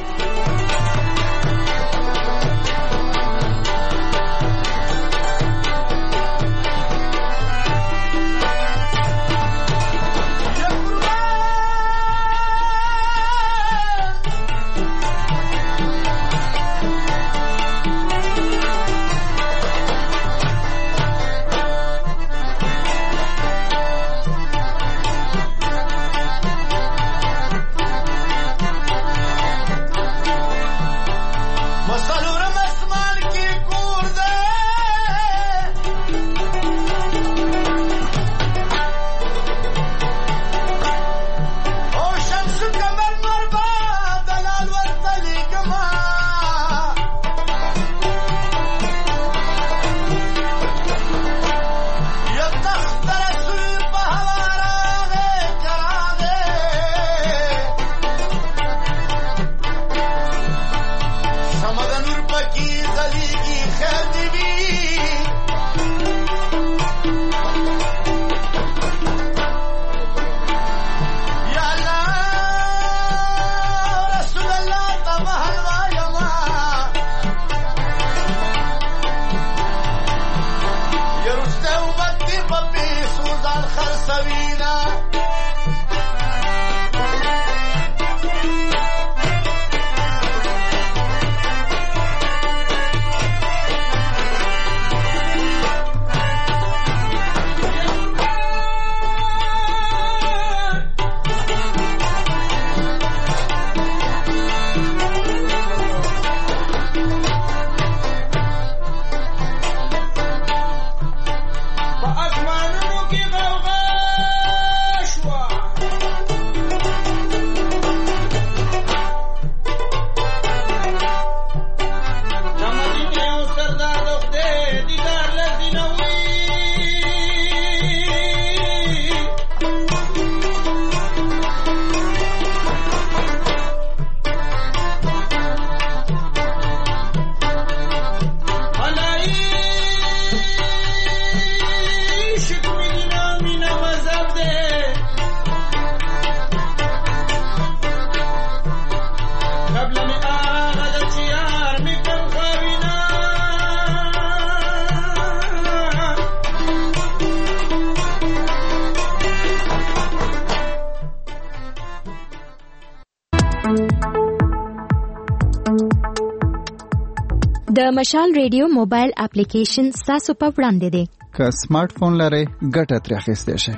[SPEAKER 5] د مشال ریډیو موبایل اپلیکیشن تاسو په وړاندې دی.
[SPEAKER 6] که سمارټ فون لرئ ګټه ترې اخیستی شئ.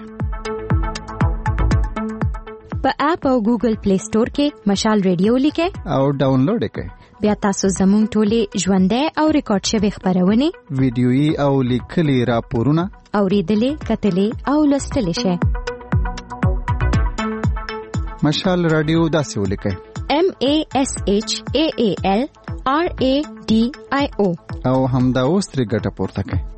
[SPEAKER 5] په اپ او ګوګل پلی سٹور کې مشال ریډیو لیکئ
[SPEAKER 6] او ډاونلوډ یې کړئ.
[SPEAKER 5] بیا تاسو زموږ ټولې ژوندۍ او ریکارډ شوي خبرونه،
[SPEAKER 6] ویډیويي او لیکلي راپورونه
[SPEAKER 5] اوریدلې، کتلې او لوستلې شئ.
[SPEAKER 6] مشال رادیو داسې ولیکئ:
[SPEAKER 5] M A S H A A L R A D I O
[SPEAKER 6] او همدا اوس ترې ګټه پورته کړئ.